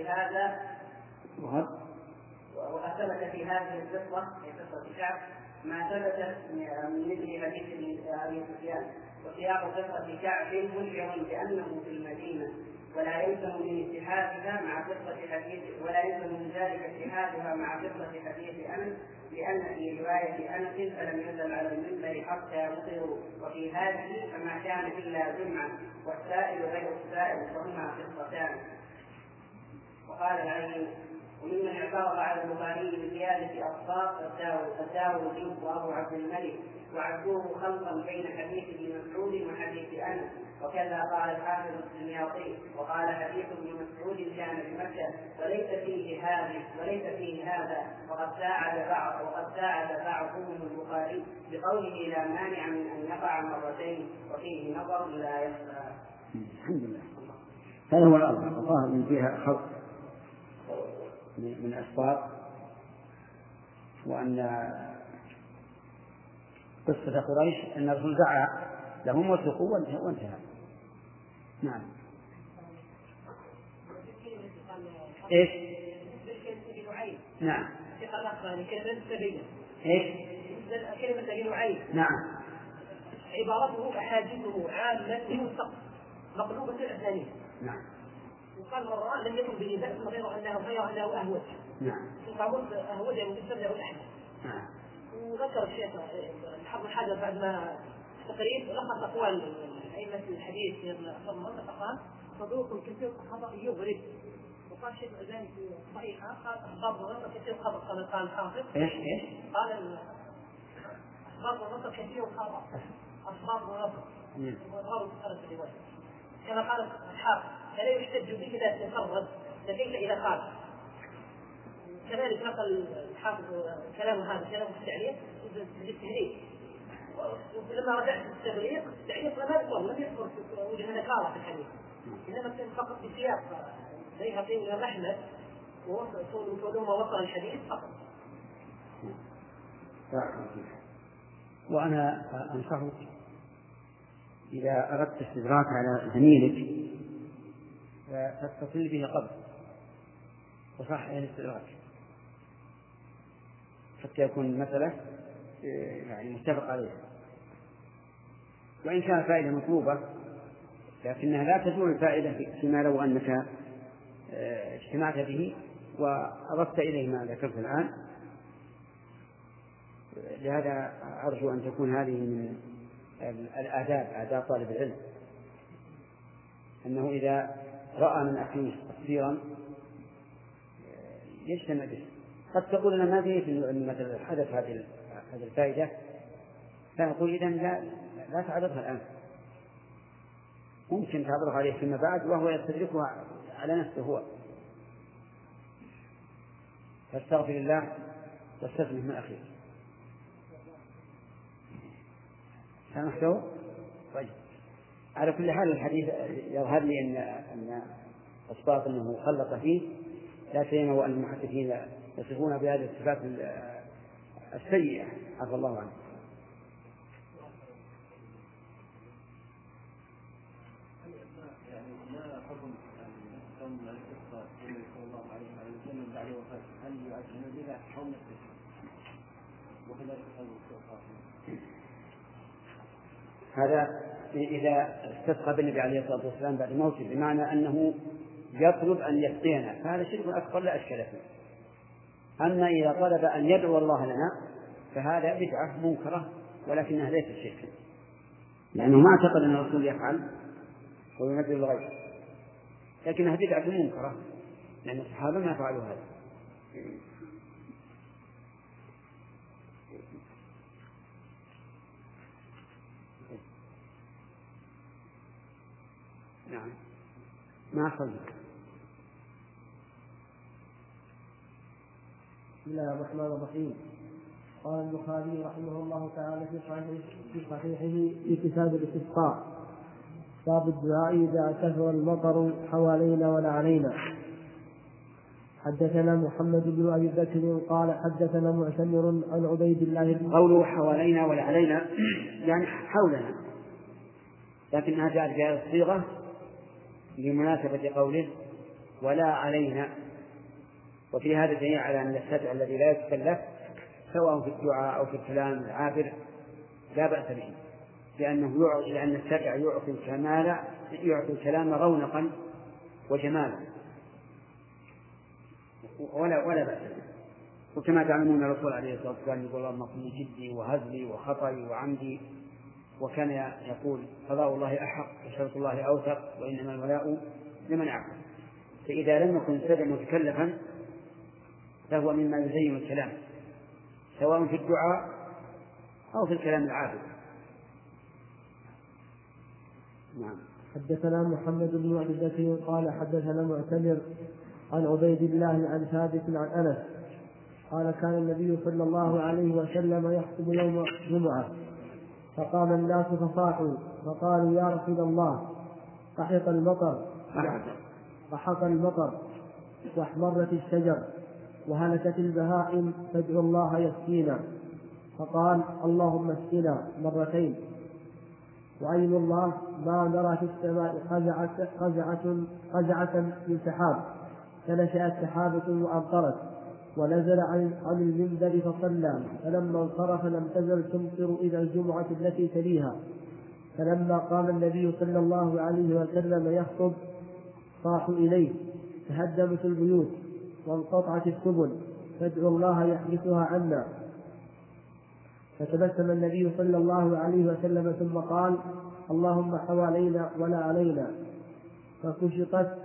ثبت في هذه القصة في قصة كعب ما ثبت من مثل حديث أبي سفيان. وسياق قصة كعب مشعر بأنه في المدينة ولا يلزم من اتحادها مع قصة حديث من ذلك اتحادها مع قصة حديث أنس لأن في رواية أنس فلم ينزل على المنبر حتى يمطروا وفي هذه فما كان إلا جمعة والسائل غير السائل فهما قصتان. وقال العين وممن اعترض على البخاري بزيادة أصفار الداوودي وأبو عبد الملك وعدوه خلطا بين حديث ابن مسعود وحديث أنس. وكذا قال الحافظ السمياطي وقال حديث ابن مسعود كان بمكة وليس فيه هذا وقد ساعد بعضهم البخاري بقوله لا مانع من أن يقع مرتين وفيه نظر لا يخفى. الحمد لله. هذا هو الأمر. الظاهر من فيها خلق من أسباب وأن قصة قريش أن الرسول دعا لهم وسقوا وانتهى. نعم. إيش؟ نعم. إيش؟ كلمة أبي نعيم. نعم. عبارته أحاديثه عامة مقلوبة الأسانيد. نعم. وقال مرة لم يكن به بأس غير أنه أهوج. نعم. وقامون أهوج ومستبدأ الأحمد. نعم. وذكر الشيخ الحافظ الحجر بعد ما تقريب لخص أقوال أئمة الحديث في الصمم فقال صدوق كثير خطأ يغرب. وقال الشيخ الألباني في صحيحة قال أخبار ونصر كثير خطأ قال الحافظ. إيش؟ قال أخبار ونصر كثير خطأ. أخبار ونصر. وأظهروا في الرواية. كما قال الحافظ فلا يحتج به إذا تفرد فكيف إذا قال. كذلك نقل الحافظ كلام هذا كلام التعليق للتهريب. ولما رجعت التغليق التعليق لم يذكر وجه نكارة في الحديث إنما كان فقط بسياق زي هذين أحمد وصولهما وصل الحديث فقط. وأنا أنصحك إذا أردت استدراك على زميلك فتتصل به قبل وصحح الاستدراك حتى يكون المسألة يعني متفق عليها، وإن كانت فائدة مطلوبة لكنها لا تزول الفائدة فيما لو أنك اجتمعت به وأضفت إليه ما ذكرت الآن. لهذا أرجو أن تكون هذه من آداب طالب العلم، أنه إذا رأى من أخيه تقصيرا يجتمع به. قد تقول أنا ما دريت أن مثلا حدث هذه الفائدة، فنقول إذن لا تعرضها الآن، ممكن تعرضها عليه فيما بعد وهو يستدركها على نفسه هو. فاستغفر الله واستسلم من أخيه. سامحته؟ طيب، على كل حال الحديث يظهر لي أن أسباط أنه خلط فيه، لا سيما وأن المحدثين يصفون بهذه الصفات السيئة عفى الله عنه. هذا إذا استسقى بالنبي عليه الصلاة والسلام بعد موته، بمعنى أنه يطلب أن يسقينا، فهذا شرك أكبر لا أشكال فيه. أما إذا طلب أن يدعو الله لنا فهذا بدعة منكرة ولكنها ليست شركا، لأنه ما اعتقد أن الرسول يفعل وينبه الغيب، لكنها بدعة منكرة لأن الصحابة ما فعلوا هذا. نعم ما صدق. بسم الله الرحمن الرحيم. قال البخاري رحمه الله تعالى في صحيحه في كتاب الاستسقاء: باب الدعاء إذا كثر المطر حوالينا ولا علينا. حدثنا محمد بن أبي بكر قال حدثنا معتمر عن عبيد الله. قوله حوالينا ولا علينا يعني حولنا، لكنها جاءت بهذه الصيغة لمناسبة قوله ولا علينا. وفي هذا دليل على أن السدع الذي لا يتكلف سواء في الدعاء أو في الكلام العابر لا بأس به، لأن السدع يعطي الكلام رونقا وجمالا ولا بأس به. وكما تعلمون الرسول عليه الصلاة والسلام يقول اللهم اغفر لي جدي وهزلي وخطئي وعمدي، وكان يقول قضاء الله أحق وشرط الله أوثق وإنما الولاء لمن أعلم. فإذا لم يكن السدع متكلفا فهو مما يزين الكلام سواء في الدعاء أو في الكلام العابد. نعم. حدثنا محمد بن أبي بكر قال حدثنا معتمر عن عبيد الله عن ثابت عن أنس قال كان النبي صلى الله عليه وسلم يخطب يوم جمعة فقام الناس فصاحوا فقالوا يا رسول الله قحط المطر واحمرت الشجر وهلكت البهائم فادعوا الله يسقينا. فقال اللهم اسقنا مرتين. وعين الله ما نرى في السماء قزعة من سحاب فنشأت سحابة وأمطرت ونزل عن المنبر فصلى فلما انصرف لم تزل تمطر إلى الجمعة التي تليها. فلما قام النبي صلى الله عليه وسلم يخطب صاحوا إليه تهدمت البيوت وانقطعت السبل فادعوا الله يحدثها عنا. فتبسم النبي صلى الله عليه وسلم ثم قال اللهم حوالينا ولا علينا. فكشطت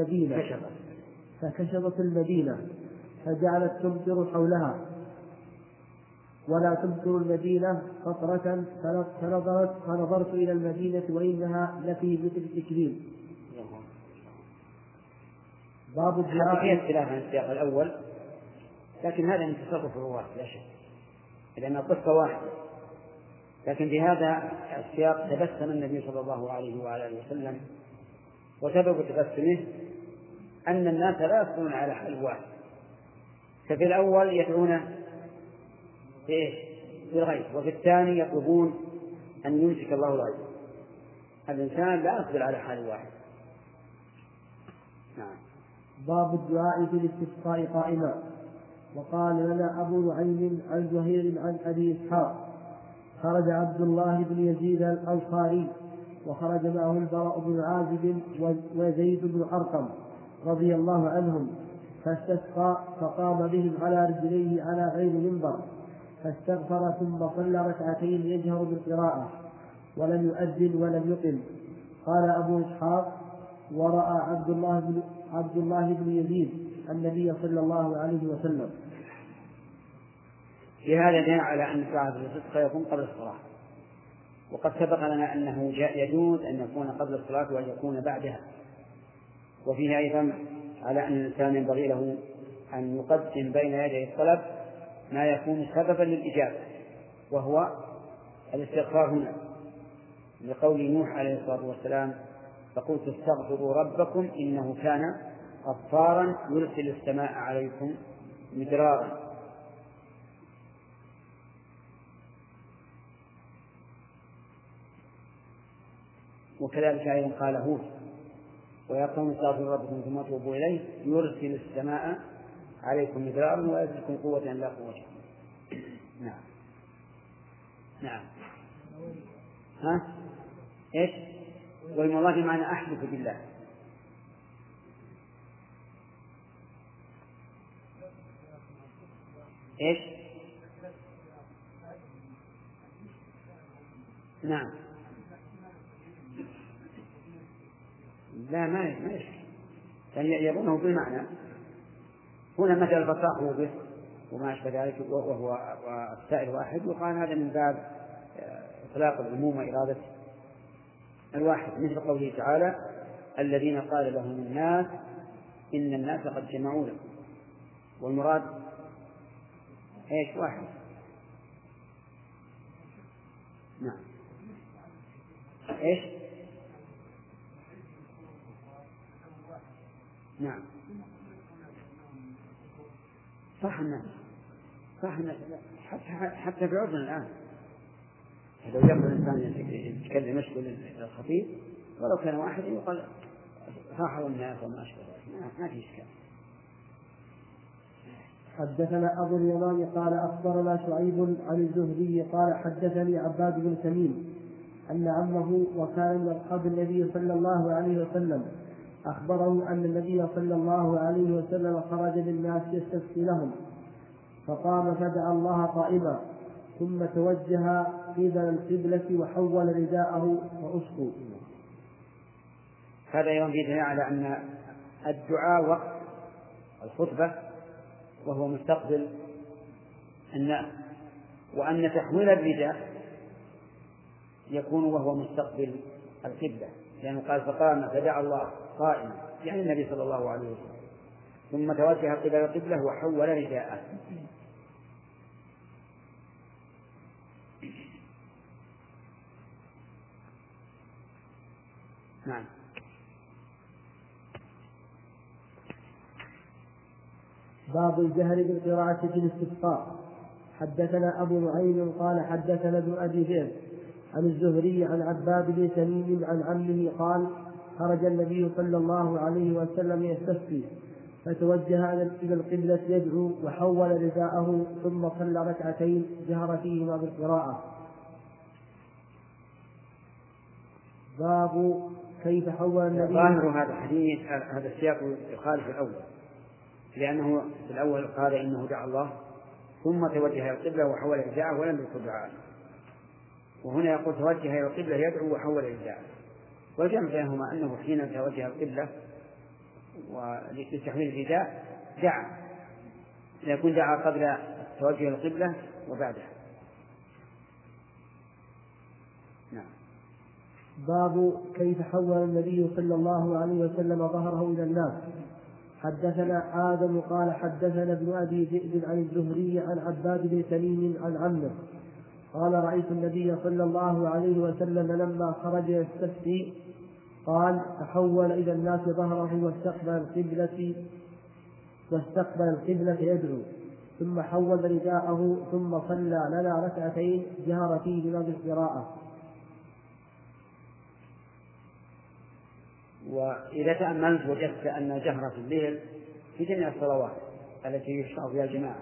المدينة فجعلت تمطر حولها ولا تمطر المدينة قطرة فنظرت إلى المدينة وإنها لفي مثل التكريم. باب الدعاء. فيه اختلاف عن السياق الأول، لكن هذا من تصرف الرواة لا شك، لأن القصة واحدة، لكن في هذا السياق تبسم النبي صلى الله عليه وعلى آله وسلم، وسبب تبسمه أن الناس لا يصبرون على حال واحد. ففي الأول يدعون بالغيث، وفي الثاني يطلبون أن يمسك الله الغيث. الإنسان لا يصبر على حال واحد. نعم. باب الدعاء في الاستسقاء قائما. وقال لنا أبو نعيم عن زهير عن أبي إسحاق خرج عبد الله بن يزيد الأنصاري وخرج معه البراء بن عازب وزيد بن أرقم رضي الله عنهم فاستسقى فقام بهم على رجليه على غير منبر فاستغفر ثم صلى ركعتين يجهر بالقراءة ولم يؤذن ولم يقم. قال أبو إسحاق ورأى عبد الله بن يزيد النبي صلى الله عليه وسلم. في هذا دليل على أن ساعة الصدق يكون قبل الصلاة، وقد سبق لنا أنه يجوز أن يكون قبل الصلاة وأن يكون بعدها، وفيه أيضا على أن الإنسان ينبغي له أن يقدم بين يدي الطلب ما يكون سببا للإجابة، وهو الاستغفار هنا لقول نوح عليه الصلاة والسلام فقلت استغفروا ربكم إنه كان غفارا يرسل السماء عليكم مدرارا. وكذلك أيضا قال هود ويا قوم استغفروا ربكم ثم توبوا إليه يرسل السماء عليكم مدرارا ويزدكم قوة لا قوة. نعم نعم. ها ايش؟ وإن الله معنى أحلف بالله. ايش؟ نعم. لا ما يشكل، يعني يظنه بالمعنى. هنا مثل الفصاح به وما أشبه ذلك والسائل واحد، وقال هذا من باب إطلاق العموم وإرادة الواحد، مثل قوله تعالى الذين قال لهم الناس إن الناس قد جمعوا لكم، والمراد ايش؟ واحد. نعم. ايش؟ نعم. صح الناس حتى في عرفنا الآن لو يقول الإنسان يتكلم يشكل الخطيب ولو كان واحد يقال صاحوا الناس وما أشبه ذلك، ما في إشكال. حدثنا أبو اليمان قال أخبرنا شعيب عن الزهري قال حدثني عباد بن تميم أن عمه وكان من أصحاب النبي صلى الله عليه وسلم أخبره أن النبي صلى الله عليه وسلم خرج للناس يستسقي لهم فقام فدعا الله قائما ثم توجه قبل القبلة وحول رداءه وأسقوا. هذا يدل على أن الدعاء وقت الخطبة وهو مستقبل الناس، وأن تحويل الرداء يكون وهو مستقبل القبلة، لأنه قال فقام فدعا الله قائما، يعني النبي صلى الله عليه وسلم، ثم توجه قبل القبلة وحول رداءه. نعم. باب الجهر بالقراءة في الاستسقاء. حدثنا أبو نعيم قال حدثنا ابن أبي ذئب عن الزهري عن عباد بن تميم عن عمه قال خرج النبي صلى الله عليه وسلم يستسقي فتوجه إلى القبلة يدعو وحول رداءه ثم صلى ركعتين جهر فيهما بالقراءة. باب كيف حول النبي. ظاهر هذا الحديث هذا السياق يخالف الأول، لأنه في الأول قال إنه دعا الله ثم توجه إلى القبلة وحول رداءه ولم يذكر دعاء، وهنا يقول توجه إلى القبلة يدعو وحول رداءه، والجمع بينهما أنه حين توجه القبلة ولتحويل الرداء دعا، يكون دعا قبل توجه القبلة وبعدها. نعم. باب كيف حول النبي صلى الله عليه وسلم ظهره إلى الناس. حدثنا آدم قال حدثنا ابن أبي ذئب عن الزهري عن عباد بن تميم عن عمه قال رأيت النبي صلى الله عليه وسلم لما خرج يستسقي قال تحول إلى الناس ظهره واستقبل القبلة يدعو ثم حول رداءه ثم صلى لنا ركعتين جهر فيهما بالقراءة. وإذا تأملت وجدت أن الجهر في الليل في جميع الصلوات التي يشرع فيها الجماعة.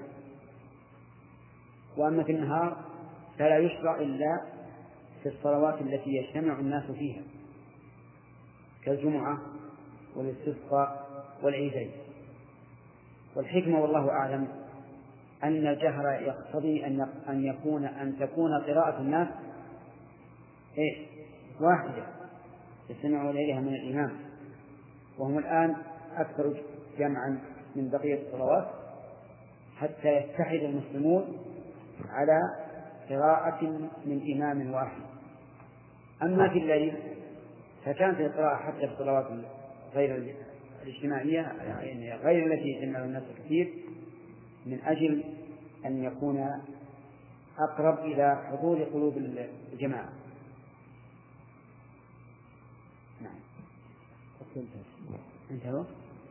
وأما في النهار فلا يشرع إلا في الصلوات التي يجتمع الناس فيها كالجمعة والاستسقاء والعيدين. والحكمة والله أعلم أن الجهر يقتضي أن تكون قراءة الناس واحدة يستمعون إليها من الإمام، وهم الآن أكثر جمعا من بقية الصلوات حتى يتحد المسلمون على قراءة من إمام واحد. أما في الليل فكانت القراءة حتى في الصلوات غير الاجتماعية، يعني غير التي يجمع الناس كثير، من أجل أن يكون أقرب إلى حضور قلوب الجماعة. نعم. انتهى.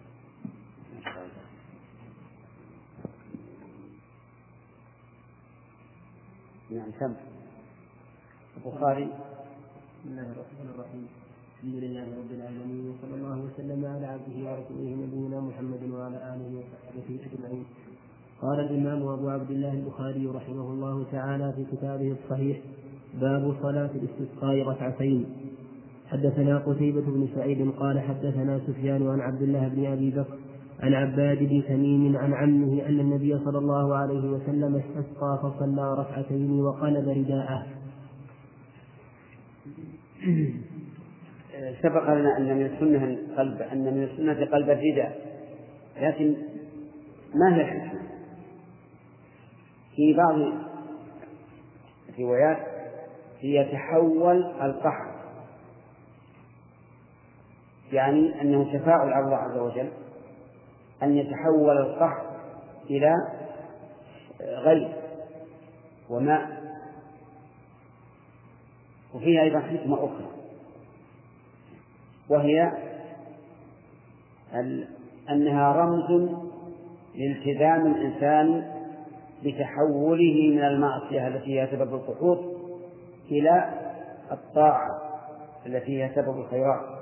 نعم. سمع البخاري. بسم الله الرحمن الرحيم. الحمد لله رب العالمين، وصلى الله وسلم على عبده ورسوله نبينا محمد وعلى آله وصحبه أجمعين. قال الإمام أبو عبد الله البخاري رحمه الله تعالى في كتابه الصحيح: باب صلاة الاستسقاء ركعتين. حدثنا قتيبة بن سعيد قال حدثنا سفيان عن عبد الله بن أبي بكر عن عباد بن تميم عن عمه أن النبي صلى الله عليه وسلم استسقى فصلى ركعتين وقلب رداءه. سبق لنا أن من السنة قلب الرداء، لكن ما هي الحكمة؟ في بعض الروايات يتحول القحط، يعني أنه تفاعل على الله عز وجل أن يتحول القحط إلى غيث وماء. وفيها أيضا حكمة أخرى، وهي أنها رمز لالتزام الإنسان بتحوله من المعصية التي هي سبب القحوط إلى الطاعة التي هي سبب الخيرات.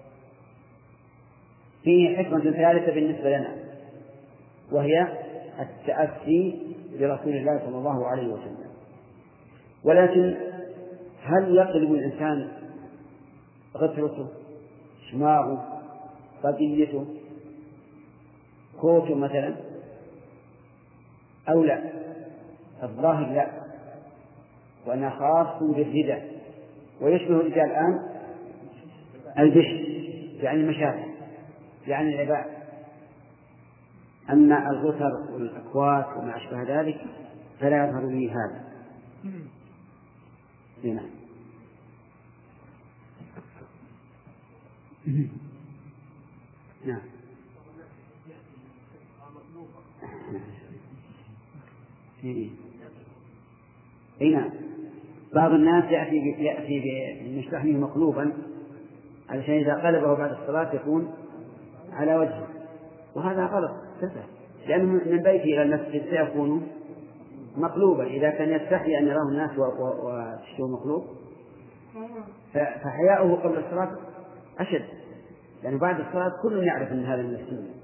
فيه حكمة ثالثة بالنسبة لنا، وهي التأسي برسول الله صلى الله عليه وسلم. ولكن هل يقلب الإنسان غترته، شماغه، قضيته، كوته مثلا، أو لا؟ الظاهر لا، وأنا خاص بالردى، ويشبه الرجال الآن البشر، يعني المشاعر، يعني العباء. أما الغتر والأكوات وما أشبه ذلك فلا يظهر به هذا. هنا نعم. هنا بعض الناس يأتي بمشتحنه مقلوبا علشان إذا قلبه بعد الصلاة يكون على وجهه، وهذا غلط تفه، لأنه من بيته إلى المسجد سيكون مقلوبا. إذا كان يستحي أن يراه الناس وتشتوه مقلوب فحياؤه قبل الصلاة أشد، لأنه بعد الصلاة كل يعرف أن هذا من السنة.